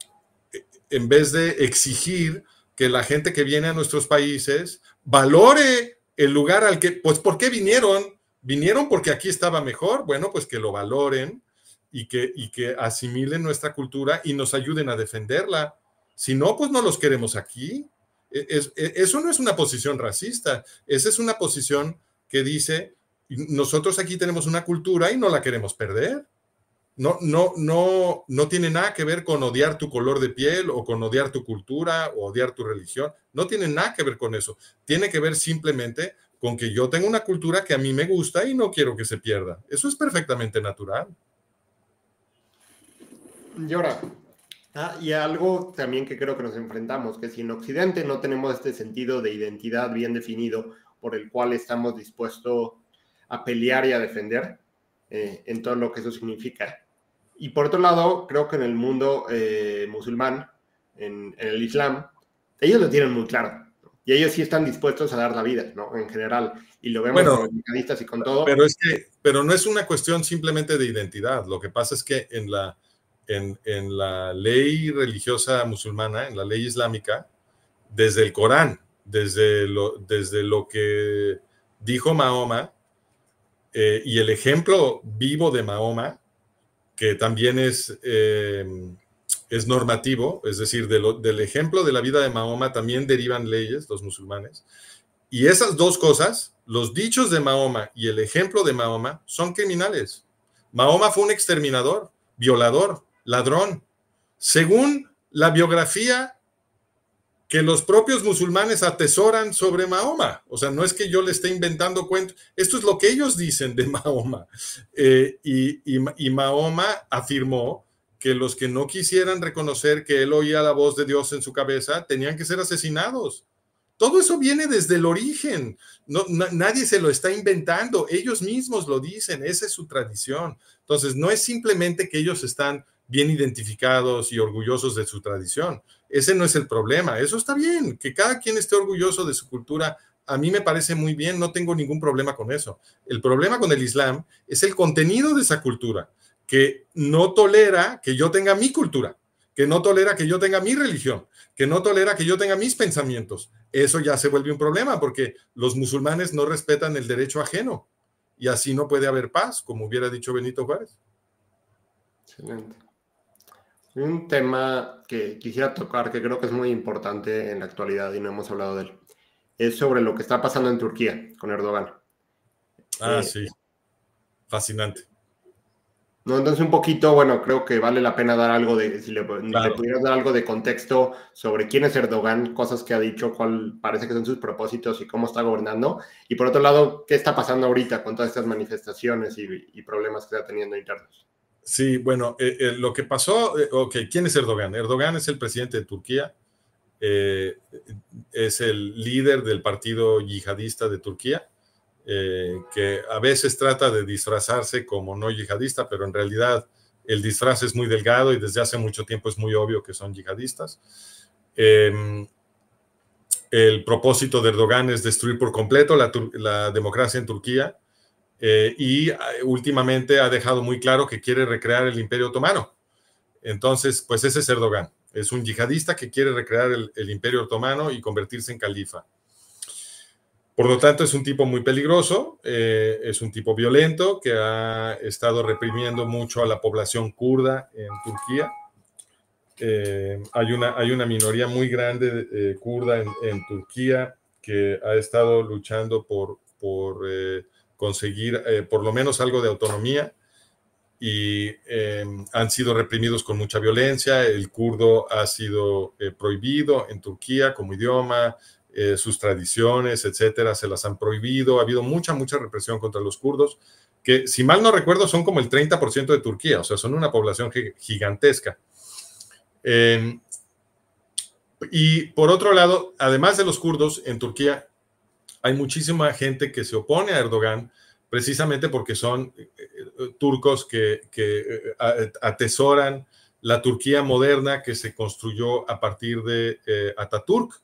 exigir que la gente que viene a nuestros países valore el lugar al que, pues, ¿por qué vinieron? Vinieron porque aquí estaba mejor. Bueno, pues que lo valoren y que asimilen nuestra cultura y nos ayuden a defenderla. Si no, pues no los queremos aquí. Eso no es una posición racista. Esa es una posición que dice, nosotros aquí tenemos una cultura y no la queremos perder. No tiene nada que ver con odiar tu color de piel o con odiar tu cultura o odiar tu religión. No tiene nada que ver con eso. Tiene que ver simplemente con que yo tengo una cultura que a mí me gusta y no quiero que se pierda. Eso es perfectamente natural. Y ahora, y algo también que creo que nos enfrentamos, que si en Occidente no tenemos este sentido de identidad bien definido por el cual estamos dispuestos a pelear y a defender en todo lo que eso significa. Y por otro lado, creo que en el mundo musulmán, en el Islam, ellos lo tienen muy claro. Y ellos sí están dispuestos a dar la vida, ¿no? En general. Y lo vemos con los yihadistas y con todo. Pero no es una cuestión simplemente de identidad. Lo que pasa es que en la ley religiosa musulmana, en la ley islámica, desde el Corán, desde lo que dijo Mahoma, y el ejemplo vivo de Mahoma, que también es normativo, es decir, del ejemplo de la vida de Mahoma también derivan leyes, los musulmanes. Y esas dos cosas, los dichos de Mahoma y el ejemplo de Mahoma, son criminales. Mahoma fue un exterminador, violador, ladrón. Según la biografía que los propios musulmanes atesoran sobre Mahoma. O sea, no es que yo le esté inventando cuentos. Esto es lo que ellos dicen de Mahoma. Y Mahoma afirmó que los que no quisieran reconocer que él oía la voz de Dios en su cabeza tenían que ser asesinados. Todo eso viene desde el origen. Nadie se lo está inventando. Ellos mismos lo dicen. Esa es su tradición. Entonces, no es simplemente que ellos están bien identificados y orgullosos de su tradición. Ese no es el problema. Eso está bien. Que cada quien esté orgulloso de su cultura, a mí me parece muy bien. No tengo ningún problema con eso. El problema con el Islam es el contenido de esa cultura, que no tolera que yo tenga mi cultura, que no tolera que yo tenga mi religión, que no tolera que yo tenga mis pensamientos. Eso ya se vuelve un problema porque los musulmanes no respetan el derecho ajeno y así no puede haber paz, como hubiera dicho Benito Juárez. Excelente. Un tema que quisiera tocar, que creo que es muy importante en la actualidad y no hemos hablado de él, es sobre lo que está pasando en Turquía con Erdogan. Sí, fascinante. No, entonces un poquito, bueno, creo que vale la pena dar algo de, si le pudieras dar algo de contexto sobre quién es Erdogan, cosas que ha dicho, cuál parece que son sus propósitos y cómo está gobernando. Y por otro lado, ¿qué está pasando ahorita con todas estas manifestaciones y problemas que está teniendo internos? Sí, bueno, lo que pasó, ¿quién es Erdogan? Erdogan es el presidente de Turquía, es el líder del partido yihadista de Turquía, que a veces trata de disfrazarse como no yihadista, pero en realidad el disfraz es muy delgado y desde hace mucho tiempo es muy obvio que son yihadistas. El propósito de Erdogan es destruir por completo la democracia en Turquía, y últimamente ha dejado muy claro que quiere recrear el Imperio Otomano. Entonces, pues ese es Erdogan. Es un yihadista que quiere recrear el Imperio Otomano y convertirse en califa. Por lo tanto, es un tipo muy peligroso, es un tipo violento que ha estado reprimiendo mucho a la población kurda en Turquía. Hay una minoría muy grande kurda en Turquía que ha estado luchando por conseguir por lo menos algo de autonomía y han sido reprimidos con mucha violencia. El kurdo ha sido prohibido en Turquía como idioma, sus tradiciones, etcétera, se las han prohibido. Ha habido mucha represión contra los kurdos, que si mal no recuerdo son como el 30% de Turquía, o sea, son una población gigantesca. Y por otro lado, además de los kurdos, en Turquía hay muchísima gente que se opone a Erdogan precisamente porque son turcos que atesoran la Turquía moderna que se construyó a partir de Atatürk.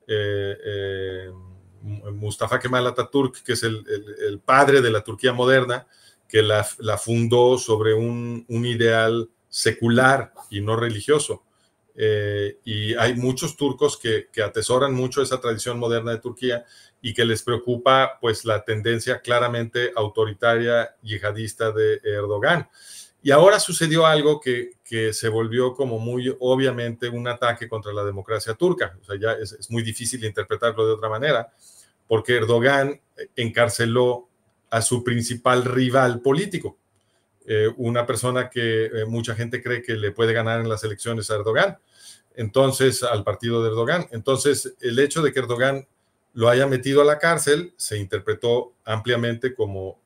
Mustafa Kemal Atatürk, que es el padre de la Turquía moderna, que la fundó sobre un ideal secular y no religioso. Y hay muchos turcos que atesoran mucho esa tradición moderna de Turquía y que les preocupa pues la tendencia claramente autoritaria yihadista de Erdogan. Y ahora sucedió algo que se volvió como muy obviamente un ataque contra la democracia turca. O sea, ya es muy difícil interpretarlo de otra manera, porque Erdogan encarceló a su principal rival político, una persona que mucha gente cree que le puede ganar en las elecciones a Erdogan, entonces al partido de Erdogan. Entonces, el hecho de que Erdogan lo haya metido a la cárcel se interpretó ampliamente como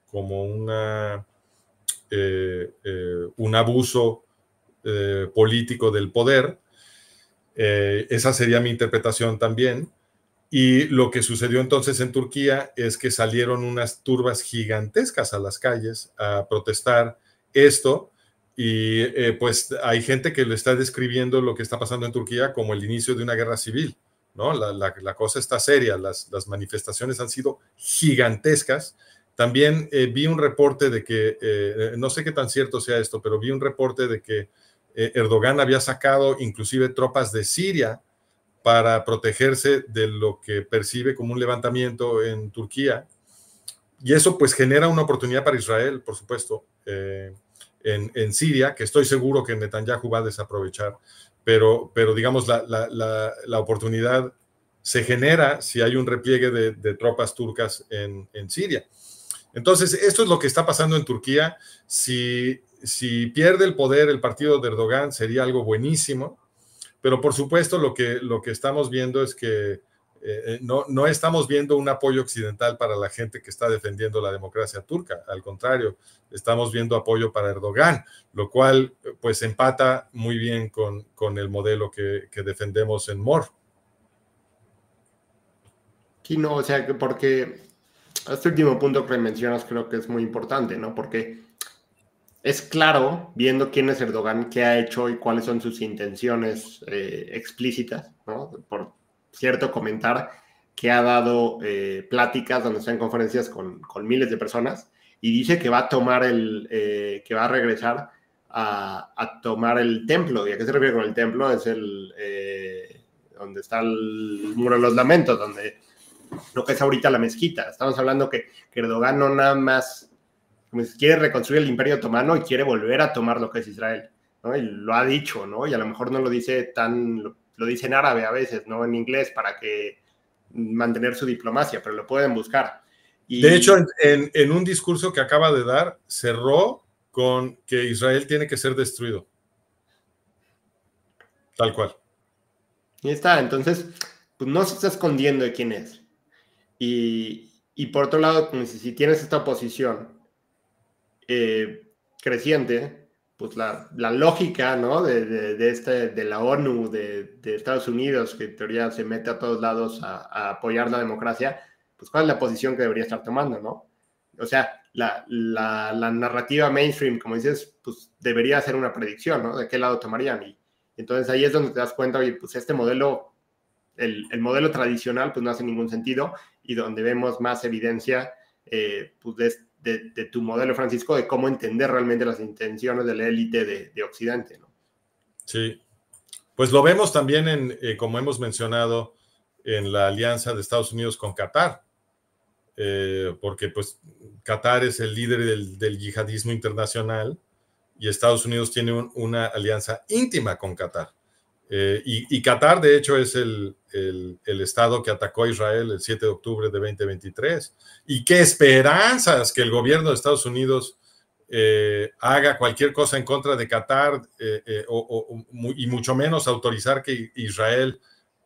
un abuso político del poder. Esa sería mi interpretación también. Y lo que sucedió entonces en Turquía es que salieron unas turbas gigantescas a las calles a protestar esto, y pues hay gente que lo está describiendo lo que está pasando en Turquía como el inicio de una guerra civil, ¿no? La cosa está seria, las manifestaciones han sido gigantescas. También vi un reporte de que, no sé qué tan cierto sea esto, pero vi un reporte de que Erdogan había sacado inclusive tropas de Siria para protegerse de lo que percibe como un levantamiento en Turquía. Y eso pues genera una oportunidad para Israel, por supuesto, en Siria, que estoy seguro que Netanyahu va a desaprovechar, pero digamos, la oportunidad se genera si hay un repliegue de tropas turcas en Siria. Entonces, esto es lo que está pasando en Turquía. Si pierde el poder el partido de Erdogan, sería algo buenísimo, pero por supuesto lo que estamos viendo es que no estamos viendo un apoyo occidental para la gente que está defendiendo la democracia turca. Al contrario, estamos viendo apoyo para Erdogan, lo cual pues empata muy bien con el modelo que defendemos en MOR. Sí, no, o sea, porque este último punto que mencionas creo que es muy importante, ¿no? Porque es claro, viendo quién es Erdogan, qué ha hecho y cuáles son sus intenciones explícitas, ¿no? Por cierto, comentar que ha dado pláticas donde está en conferencias con miles de personas y dice que va a tomar que va a regresar a tomar el templo. ¿Y a qué se refiere con el templo? Es donde está el Muro de los Lamentos, donde lo que es ahorita la mezquita. Estamos hablando que Erdogan no nada más quiere reconstruir el Imperio Otomano y quiere volver a tomar lo que es Israel, ¿no? Y lo ha dicho, ¿no? Y a lo mejor no lo dice lo dice en árabe a veces, ¿no? En inglés para que mantener su diplomacia, pero lo pueden buscar. De hecho, en un discurso que acaba de dar, cerró con que Israel tiene que ser destruido. Tal cual. Y está, entonces, pues no se está escondiendo de quién es. Y por otro lado, pues, si tienes esta oposición creciente, pues la lógica, ¿no? de la ONU, de Estados Unidos, que en teoría se mete a todos lados a apoyar la democracia, pues cuál es la posición que debería estar tomando, ¿no? O sea, la narrativa mainstream, como dices, pues debería ser una predicción, ¿no? De qué lado tomarían. Y entonces ahí es donde te das cuenta, oye, pues este modelo, el modelo tradicional, pues no hace ningún sentido, y donde vemos más evidencia, pues de tu modelo, Francisco, de cómo entender realmente las intenciones de la élite de Occidente, ¿no? Sí, pues lo vemos también como hemos mencionado, en la alianza de Estados Unidos con Qatar, porque pues Qatar es el líder del yihadismo internacional y Estados Unidos tiene una alianza íntima con Qatar. Y Qatar, de hecho, es el estado que atacó a Israel el 7 de octubre de 2023. Y qué esperanzas que el gobierno de Estados Unidos haga cualquier cosa en contra de Qatar y mucho menos autorizar que Israel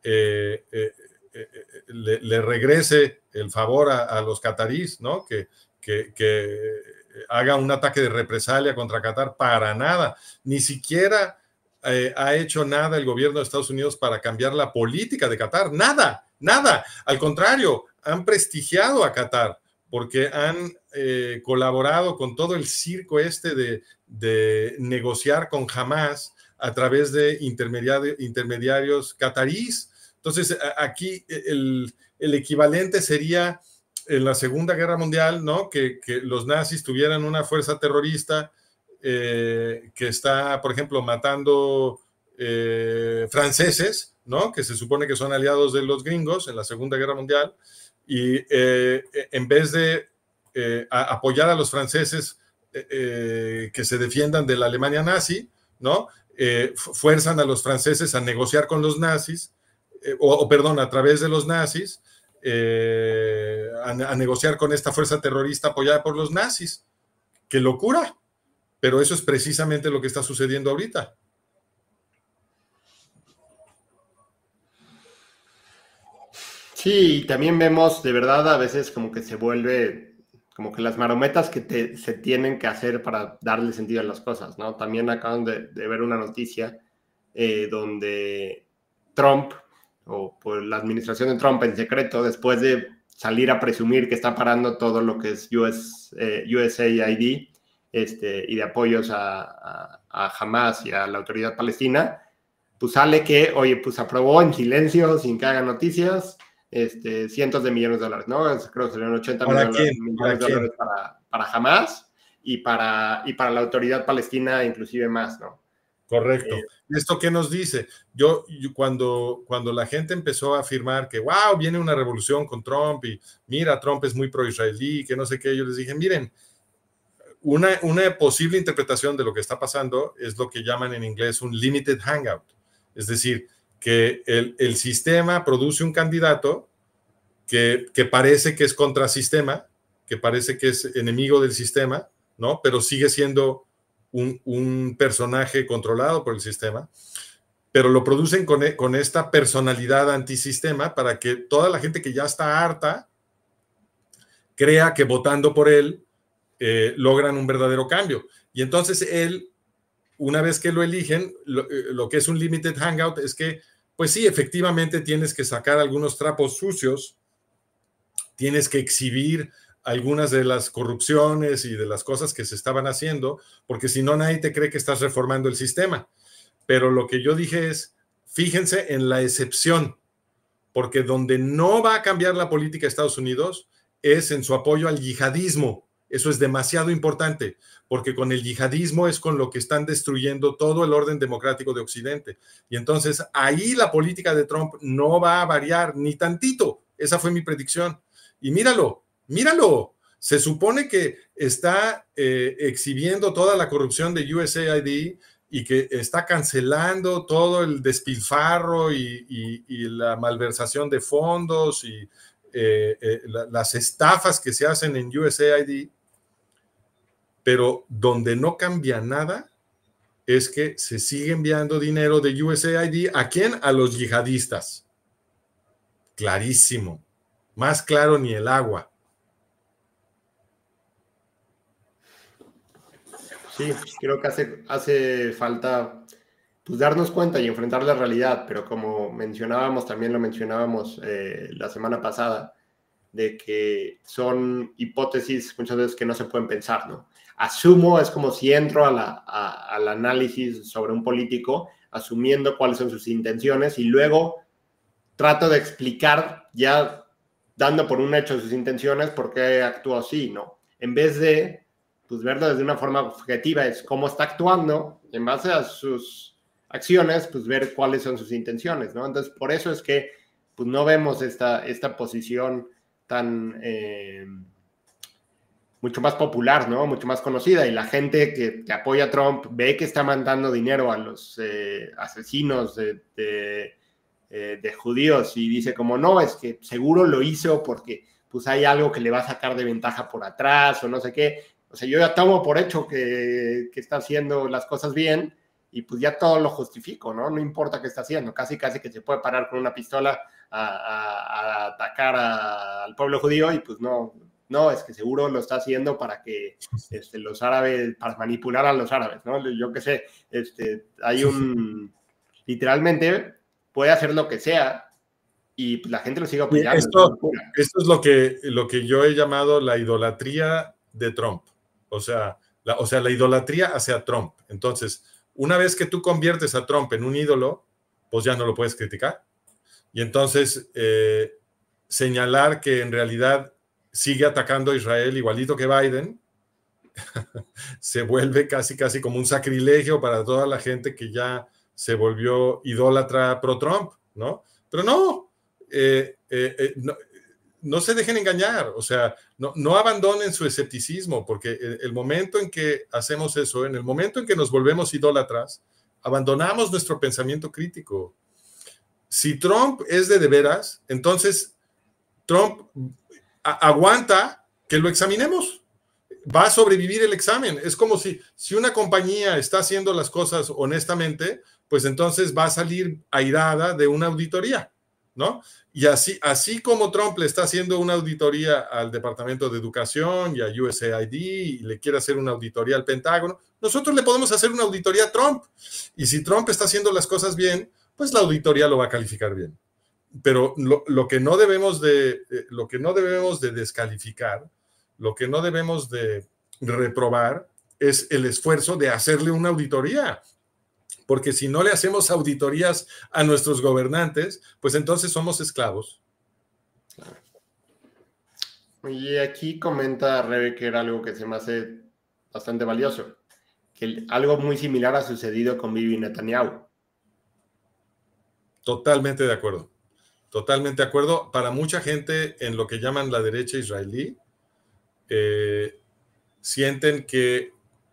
le regrese el favor a los cataríes, ¿no? Que haga un ataque de represalia contra Qatar, para nada. Ni siquiera ha hecho nada el gobierno de Estados Unidos para cambiar la política de Qatar. Nada, nada. Al contrario, han prestigiado a Qatar porque han colaborado con todo el circo de negociar con Hamas a través de intermediarios cataríes. Entonces, aquí el equivalente sería en la Segunda Guerra Mundial, ¿no? Que los nazis tuvieran una fuerza terrorista que está, por ejemplo, matando franceses, ¿no? Que se supone que son aliados de los gringos en la Segunda Guerra Mundial, y en vez de apoyar a los franceses que se defiendan de la Alemania nazi, ¿no? Fuerzan a los franceses a negociar con los nazis, perdón, a través de los nazis, a negociar con esta fuerza terrorista apoyada por los nazis. ¡Qué locura! Pero eso es precisamente lo que está sucediendo ahorita. Sí, y también vemos de verdad a veces como que se vuelve, como que las marometas que se tienen que hacer para darle sentido a las cosas, ¿no? También acaban de ver una noticia donde Trump, o por la administración de Trump en secreto, después de salir a presumir que está parando todo lo que es USAID, y de apoyos a Hamas y a la autoridad palestina, pues sale que, oye, pues aprobó en silencio, sin que haga noticias, cientos de millones de dólares, ¿no? Creo que serían 80 millones de dólares para Hamas y para la autoridad palestina inclusive más, ¿no? Correcto. ¿Y esto qué nos dice? Yo cuando la gente empezó a afirmar que, wow, viene una revolución con Trump y mira, Trump es muy pro-israelí, que no sé qué, yo les dije, miren, una posible interpretación de lo que está pasando es lo que llaman en inglés un limited hangout. Es decir, que el sistema produce un candidato que parece que es contrasistema, que parece que es enemigo del sistema, ¿no? Pero sigue siendo un personaje controlado por el sistema, pero lo producen con esta personalidad antisistema para que toda la gente que ya está harta crea que votando por él logran un verdadero cambio. Y entonces él, una vez que lo eligen, lo que es un limited hangout es que, pues sí, efectivamente tienes que sacar algunos trapos sucios, tienes que exhibir algunas de las corrupciones y de las cosas que se estaban haciendo, porque si no nadie te cree que estás reformando el sistema. Pero lo que yo dije es, fíjense en la excepción, porque donde no va a cambiar la política de Estados Unidos es en su apoyo al yihadismo. Eso es demasiado importante, porque con el yihadismo es con lo que están destruyendo todo el orden democrático de Occidente. Y entonces ahí la política de Trump no va a variar ni tantito. Esa fue mi predicción. Y míralo, míralo. Se supone que está exhibiendo toda la corrupción de USAID y que está cancelando todo el despilfarro y la malversación de fondos y las estafas que se hacen en USAID, pero donde no cambia nada es que se sigue enviando dinero de USAID. ¿A quién? A los yihadistas. Clarísimo. Más claro ni el agua. Sí, creo que hace falta pues darnos cuenta y enfrentar la realidad, pero como mencionábamos, también lo mencionábamos la semana pasada, de que son hipótesis muchas veces que no se pueden pensar, ¿no? Asumo, es como si entro al análisis sobre un político, asumiendo cuáles son sus intenciones y luego trato de explicar, ya dando por un hecho sus intenciones, por qué actúa así, ¿no? En vez de pues, verlo desde una forma objetiva, es cómo está actuando, en base a sus acciones, pues ver cuáles son sus intenciones, ¿no? Entonces, por eso es que pues, no vemos esta posición tan mucho más popular, ¿no? Mucho más conocida, y la gente que apoya a Trump ve que está mandando dinero a los asesinos de judíos y dice como, no, es que seguro lo hizo porque pues hay algo que le va a sacar de ventaja por atrás o no sé qué. O sea, yo ya tomo por hecho que está haciendo las cosas bien y pues ya todo lo justifico, ¿no? No importa qué está haciendo, casi que se puede parar con una pistola a atacar al pueblo judío y pues no, es que seguro lo está haciendo para que los árabes, para manipular a los árabes, ¿no? Yo qué sé, hay literalmente puede hacer lo que sea y la gente lo sigue apoyando. Esto es lo que yo he llamado la idolatría de Trump. O sea, la idolatría hacia Trump. Entonces, una vez que tú conviertes a Trump en un ídolo, pues ya no lo puedes criticar. Y entonces, señalar que en realidad sigue atacando a Israel igualito que Biden, se vuelve casi como un sacrilegio para toda la gente que ya se volvió idólatra pro-Trump, ¿no? Pero no, no se dejen engañar, o sea, no abandonen su escepticismo, porque el momento en que hacemos eso, en el momento en que nos volvemos idólatras, abandonamos nuestro pensamiento crítico. Si Trump es de veras, entonces Trump aguanta que lo examinemos. Va a sobrevivir el examen. Es como si una compañía está haciendo las cosas honestamente, pues entonces va a salir airada de una auditoría, ¿no? Y así como Trump le está haciendo una auditoría al Departamento de Educación y a USAID y le quiere hacer una auditoría al Pentágono, nosotros le podemos hacer una auditoría a Trump. Y si Trump está haciendo las cosas bien, pues la auditoría lo va a calificar bien. Pero lo que no debemos de descalificar, lo que no debemos de reprobar es el esfuerzo de hacerle una auditoría. Porque si no le hacemos auditorías a nuestros gobernantes, pues entonces somos esclavos. Y aquí comenta Rebe que era algo que se me hace bastante valioso, que algo muy similar ha sucedido con Bibi Netanyahu. Totalmente de acuerdo. Totalmente de acuerdo. Para mucha gente en lo que llaman la derecha israelí, sienten que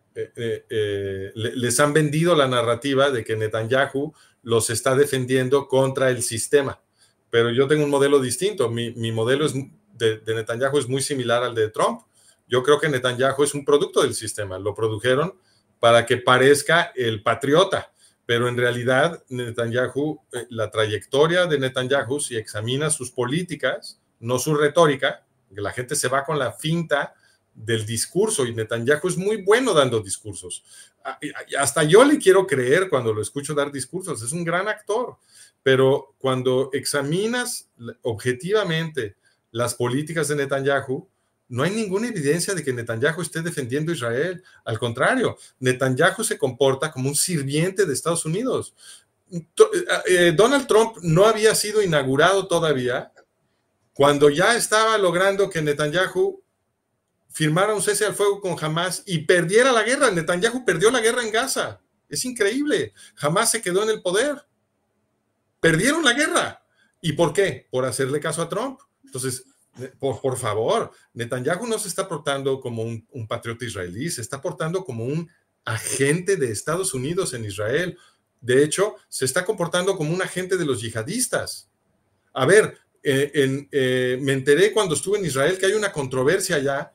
les han vendido la narrativa de que Netanyahu los está defendiendo contra el sistema. Pero yo tengo un modelo distinto. Mi modelo de Netanyahu es muy similar al de Trump. Yo creo que Netanyahu es un producto del sistema. Lo produjeron para que parezca el patriota. Pero en realidad, Netanyahu, la trayectoria de Netanyahu, si examina sus políticas, no su retórica, que la gente se va con la finta del discurso, y Netanyahu es muy bueno dando discursos. Hasta yo le quiero creer cuando lo escucho dar discursos, es un gran actor, pero cuando examinas objetivamente las políticas de Netanyahu, no hay ninguna evidencia de que Netanyahu esté defendiendo a Israel. Al contrario, Netanyahu se comporta como un sirviente de Estados Unidos. Donald Trump no había sido inaugurado todavía cuando ya estaba logrando que Netanyahu firmara un cese al fuego con Hamas y perdiera la guerra. Netanyahu perdió la guerra en Gaza. Es increíble. Hamas se quedó en el poder. Perdieron la guerra. ¿Y por qué? Por hacerle caso a Trump. Entonces, por favor, Netanyahu no se está portando como un patriota israelí, se está portando como un agente de Estados Unidos en Israel. De hecho, se está comportando como un agente de los yihadistas. A ver, me enteré cuando estuve en Israel que hay una controversia allá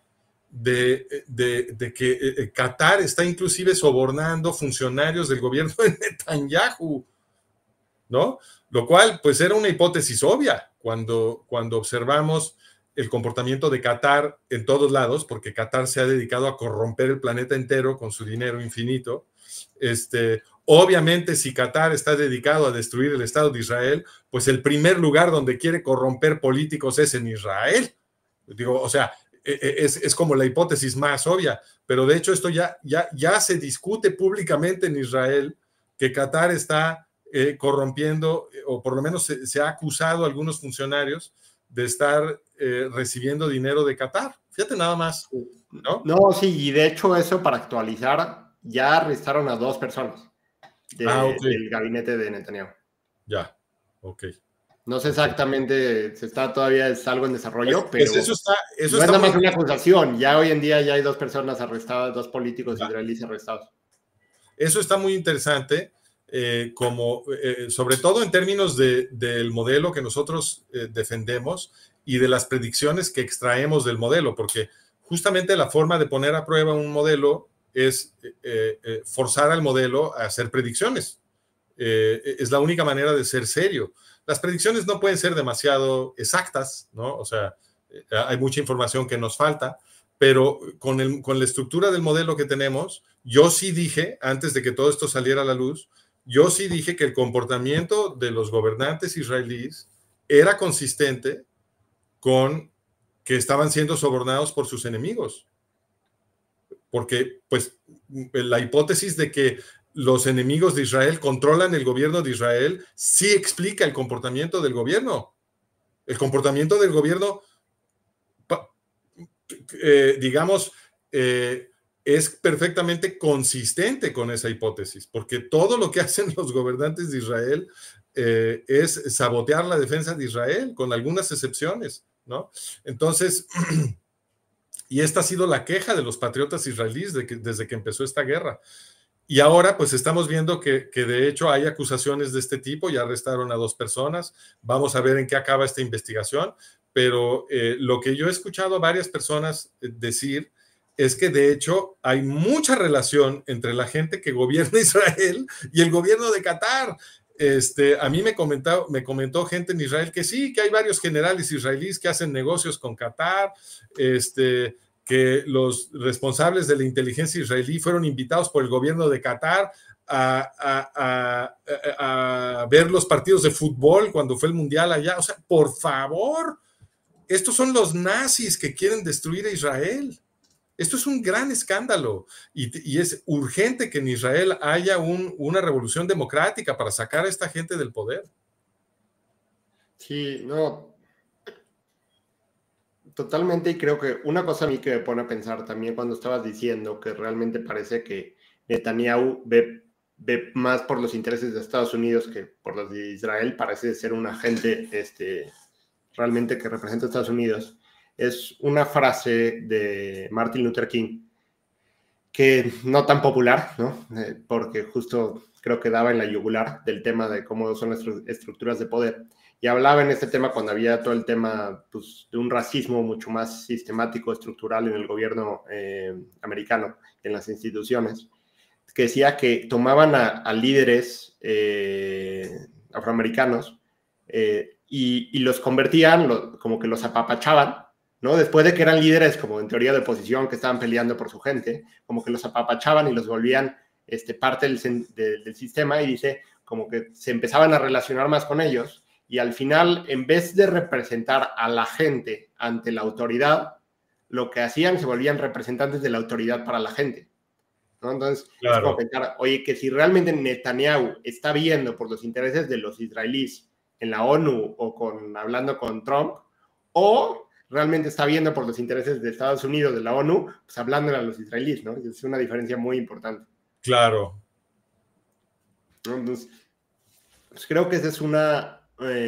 de que Qatar está inclusive sobornando funcionarios del gobierno de Netanyahu, ¿no? Lo cual, pues, era una hipótesis obvia cuando observamos el comportamiento de Qatar en todos lados, porque Qatar se ha dedicado a corromper el planeta entero con su dinero infinito. Obviamente, si Qatar está dedicado a destruir el Estado de Israel, pues el primer lugar donde quiere corromper políticos es en Israel. Digo, o sea, es como la hipótesis más obvia, pero de hecho esto ya se discute públicamente en Israel, que Qatar está corrompiendo, o por lo menos se ha acusado a algunos funcionarios de estar recibiendo dinero de Qatar. Fíjate nada más, ¿no? No, sí, y de hecho eso, para actualizar, ya arrestaron a 2 personas Okay. del gabinete de Netanyahu. Ya, ok. No sé exactamente, es algo en desarrollo, pues pero eso no es nada más muy... una acusación. Ya hoy en día ya hay 2 personas arrestadas, 2 políticos israelíes arrestados. Eso está muy interesante, sobre todo en términos del modelo que nosotros defendemos y de las predicciones que extraemos del modelo, porque justamente la forma de poner a prueba un modelo es forzar al modelo a hacer predicciones. Es la única manera de ser serio. Las predicciones no pueden ser demasiado exactas, ¿no? O sea, hay mucha información que nos falta, pero con la estructura del modelo que tenemos, yo sí dije, antes de que todo esto saliera a la luz, yo sí dije que el comportamiento de los gobernantes israelíes era consistente con que estaban siendo sobornados por sus enemigos. Porque, pues, la hipótesis de que los enemigos de Israel controlan el gobierno de Israel sí explica el comportamiento del gobierno. El comportamiento del gobierno, digamos, es perfectamente consistente con esa hipótesis, porque todo lo que hacen los gobernantes de Israel es sabotear la defensa de Israel, con algunas excepciones, ¿no? Entonces, y esta ha sido la queja de los patriotas israelíes desde que empezó esta guerra. Y ahora, pues, estamos viendo que de hecho hay acusaciones de este tipo, ya arrestaron a 2 personas, vamos a ver en qué acaba esta investigación, pero lo que yo he escuchado a varias personas decir es que de hecho hay mucha relación entre la gente que gobierna Israel y el gobierno de Qatar. A mí me comentó gente en Israel que sí, que hay varios generales israelíes que hacen negocios con Qatar, que los responsables de la inteligencia israelí fueron invitados por el gobierno de Qatar a ver los partidos de fútbol cuando fue el mundial allá. O sea, por favor, estos son los nazis que quieren destruir a Israel. Esto es un gran escándalo y es urgente que en Israel haya una revolución democrática para sacar a esta gente del poder. Sí, no, totalmente, y creo que una cosa a mí que me pone a pensar también cuando estabas diciendo que realmente parece que Netanyahu ve más por los intereses de Estados Unidos que por los de Israel. Parece ser un agente realmente que representa a Estados Unidos. Es una frase de Martin Luther King que no tan popular, ¿no? Porque justo creo que daba en la yugular del tema de cómo son las estructuras de poder. Y hablaba en este tema cuando había todo el tema pues, de un racismo mucho más sistemático, estructural en el gobierno americano, en las instituciones, que decía que tomaban a líderes afroamericanos y los convertían, como que los apapachaban, ¿no? Después de que eran líderes como en teoría de oposición que estaban peleando por su gente, como que los apapachaban y los volvían parte del sistema, y dice como que se empezaban a relacionar más con ellos y al final, en vez de representar a la gente ante la autoridad, lo que hacían se volvían representantes de la autoridad para la gente, ¿no? Entonces, claro, es como pensar, oye, que si realmente Netanyahu está viendo por los intereses de los israelíes en la ONU o hablando con Trump, o realmente está viendo por los intereses de Estados Unidos, de la ONU, pues hablándole a los israelíes, ¿no? Es una diferencia muy importante. Claro. Entonces, pues creo que esa es una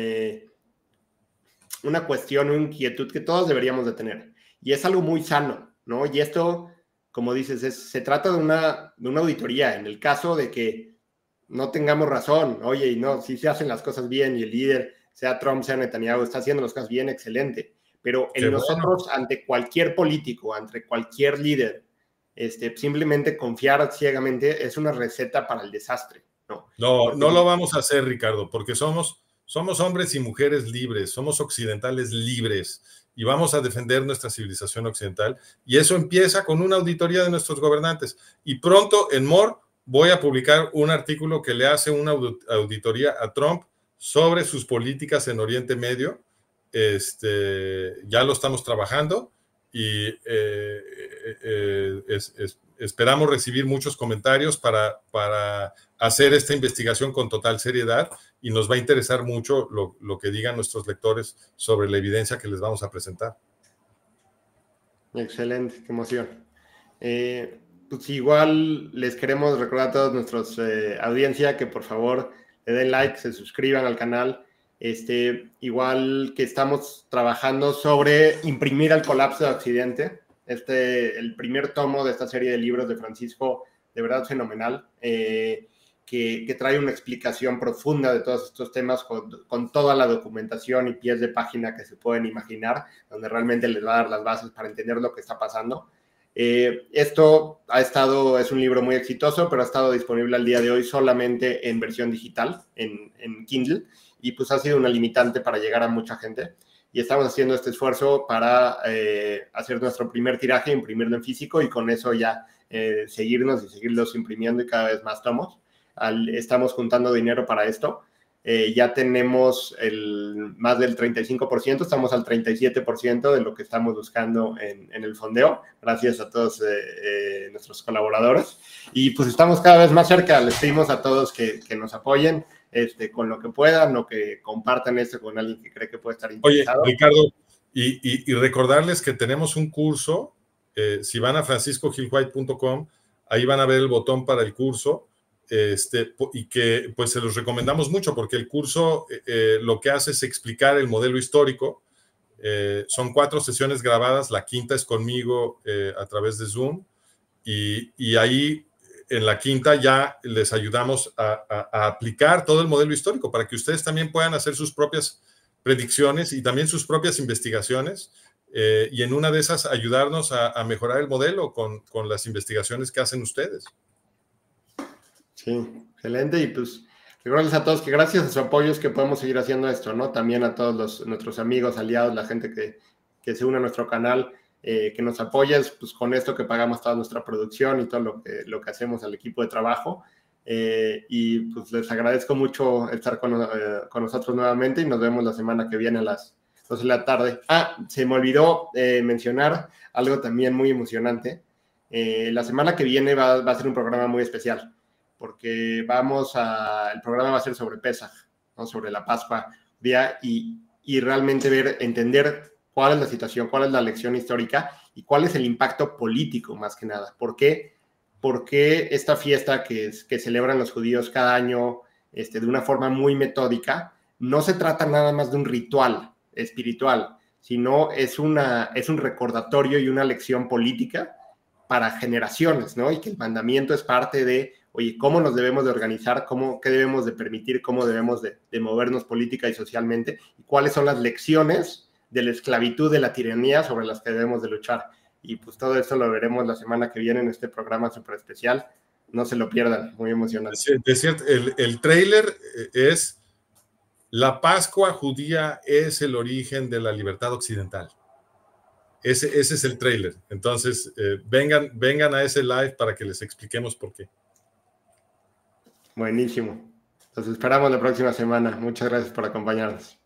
cuestión, una inquietud que todos deberíamos de tener. Y es algo muy sano, ¿no? Y esto, como dices, se trata de una auditoría. En el caso de que no tengamos razón, oye, y no, si se hacen las cosas bien y el líder, sea Trump, sea Netanyahu, está haciendo las cosas bien, excelente. Pero en nosotros, ante cualquier político, ante cualquier líder, simplemente confiar ciegamente es una receta para el desastre. No lo vamos a hacer, Ricardo, porque somos hombres y mujeres libres, somos occidentales libres y vamos a defender nuestra civilización occidental, y eso empieza con una auditoría de nuestros gobernantes. Y pronto en More voy a publicar un artículo que le hace una auditoría a Trump sobre sus políticas en Oriente Medio. Ya lo estamos trabajando y esperamos recibir muchos comentarios para hacer esta investigación con total seriedad, y nos va a interesar mucho lo que digan nuestros lectores sobre la evidencia que les vamos a presentar. Excelente, qué emoción. Pues igual les queremos recordar a todos nuestros audiencia que por favor le den like, se suscriban al canal. Igual que estamos trabajando sobre Imprimir el colapso de Occidente. El primer tomo de esta serie de libros de Francisco, de verdad fenomenal, que trae una explicación profunda de todos estos temas con toda la documentación y pies de página que se pueden imaginar, donde realmente les va a dar las bases para entender lo que está pasando. Esto es un libro muy exitoso, pero ha estado disponible al día de hoy solamente en versión digital, en Kindle, y pues ha sido una limitante para llegar a mucha gente. Y estamos haciendo este esfuerzo para hacer nuestro primer tiraje, imprimirlo en físico y con eso ya seguirnos y seguirlos imprimiendo y cada vez más tomos. Estamos juntando dinero para esto. Ya tenemos más del 35%, estamos al 37% de lo que estamos buscando en el fondeo, gracias a todos nuestros colaboradores. Y pues estamos cada vez más cerca. Les pedimos a todos que nos apoyen con lo que puedan, o que compartan esto con alguien que cree que puede estar interesado. Oye, Ricardo, y recordarles que tenemos un curso. Si van a franciscogilwhite.com, ahí van a ver el botón para el curso, y que pues se los recomendamos mucho, porque el curso lo que hace es explicar el modelo histórico. Son 4 sesiones grabadas, la quinta es conmigo a través de Zoom, y ahí en la quinta ya les ayudamos a aplicar todo el modelo histórico para que ustedes también puedan hacer sus propias predicciones y también sus propias investigaciones, y en una de esas ayudarnos a mejorar el modelo con las investigaciones que hacen ustedes. Sí, excelente. Y pues recordarles a todos que gracias a su apoyo es que podemos seguir haciendo esto, ¿no? También a todos nuestros amigos, aliados, la gente que se une a nuestro canal, que nos apoyes pues con esto que pagamos toda nuestra producción y todo lo que hacemos al equipo de trabajo. Y pues les agradezco mucho estar con nosotros nuevamente, y nos vemos la semana que viene a las 12 de la tarde. Se me olvidó mencionar algo también muy emocionante. La semana que viene va a ser un programa muy especial, porque el programa va a ser sobre Pesaj, ¿no? Sobre la Pascua judía, y realmente entender cuál es la situación, cuál es la lección histórica y cuál es el impacto político más que nada. ¿Por qué por qué esta fiesta que celebran los judíos cada año de una forma muy metódica, no se trata nada más de un ritual espiritual, sino es un recordatorio y una lección política para generaciones, ¿no? Y que el mandamiento es parte de, oye, cómo nos debemos de organizar, qué debemos de permitir, cómo debemos de movernos política y socialmente, y cuáles son las lecciones de la esclavitud, de la tiranía sobre las que debemos de luchar. Y pues todo eso lo veremos la semana que viene en este programa súper especial. No se lo pierdan, muy emocionante. De cierto, el tráiler es La Pascua judía es el origen de la libertad occidental. Ese es el tráiler. Entonces, vengan a ese live para que les expliquemos por qué. Buenísimo. Los esperamos la próxima semana. Muchas gracias por acompañarnos.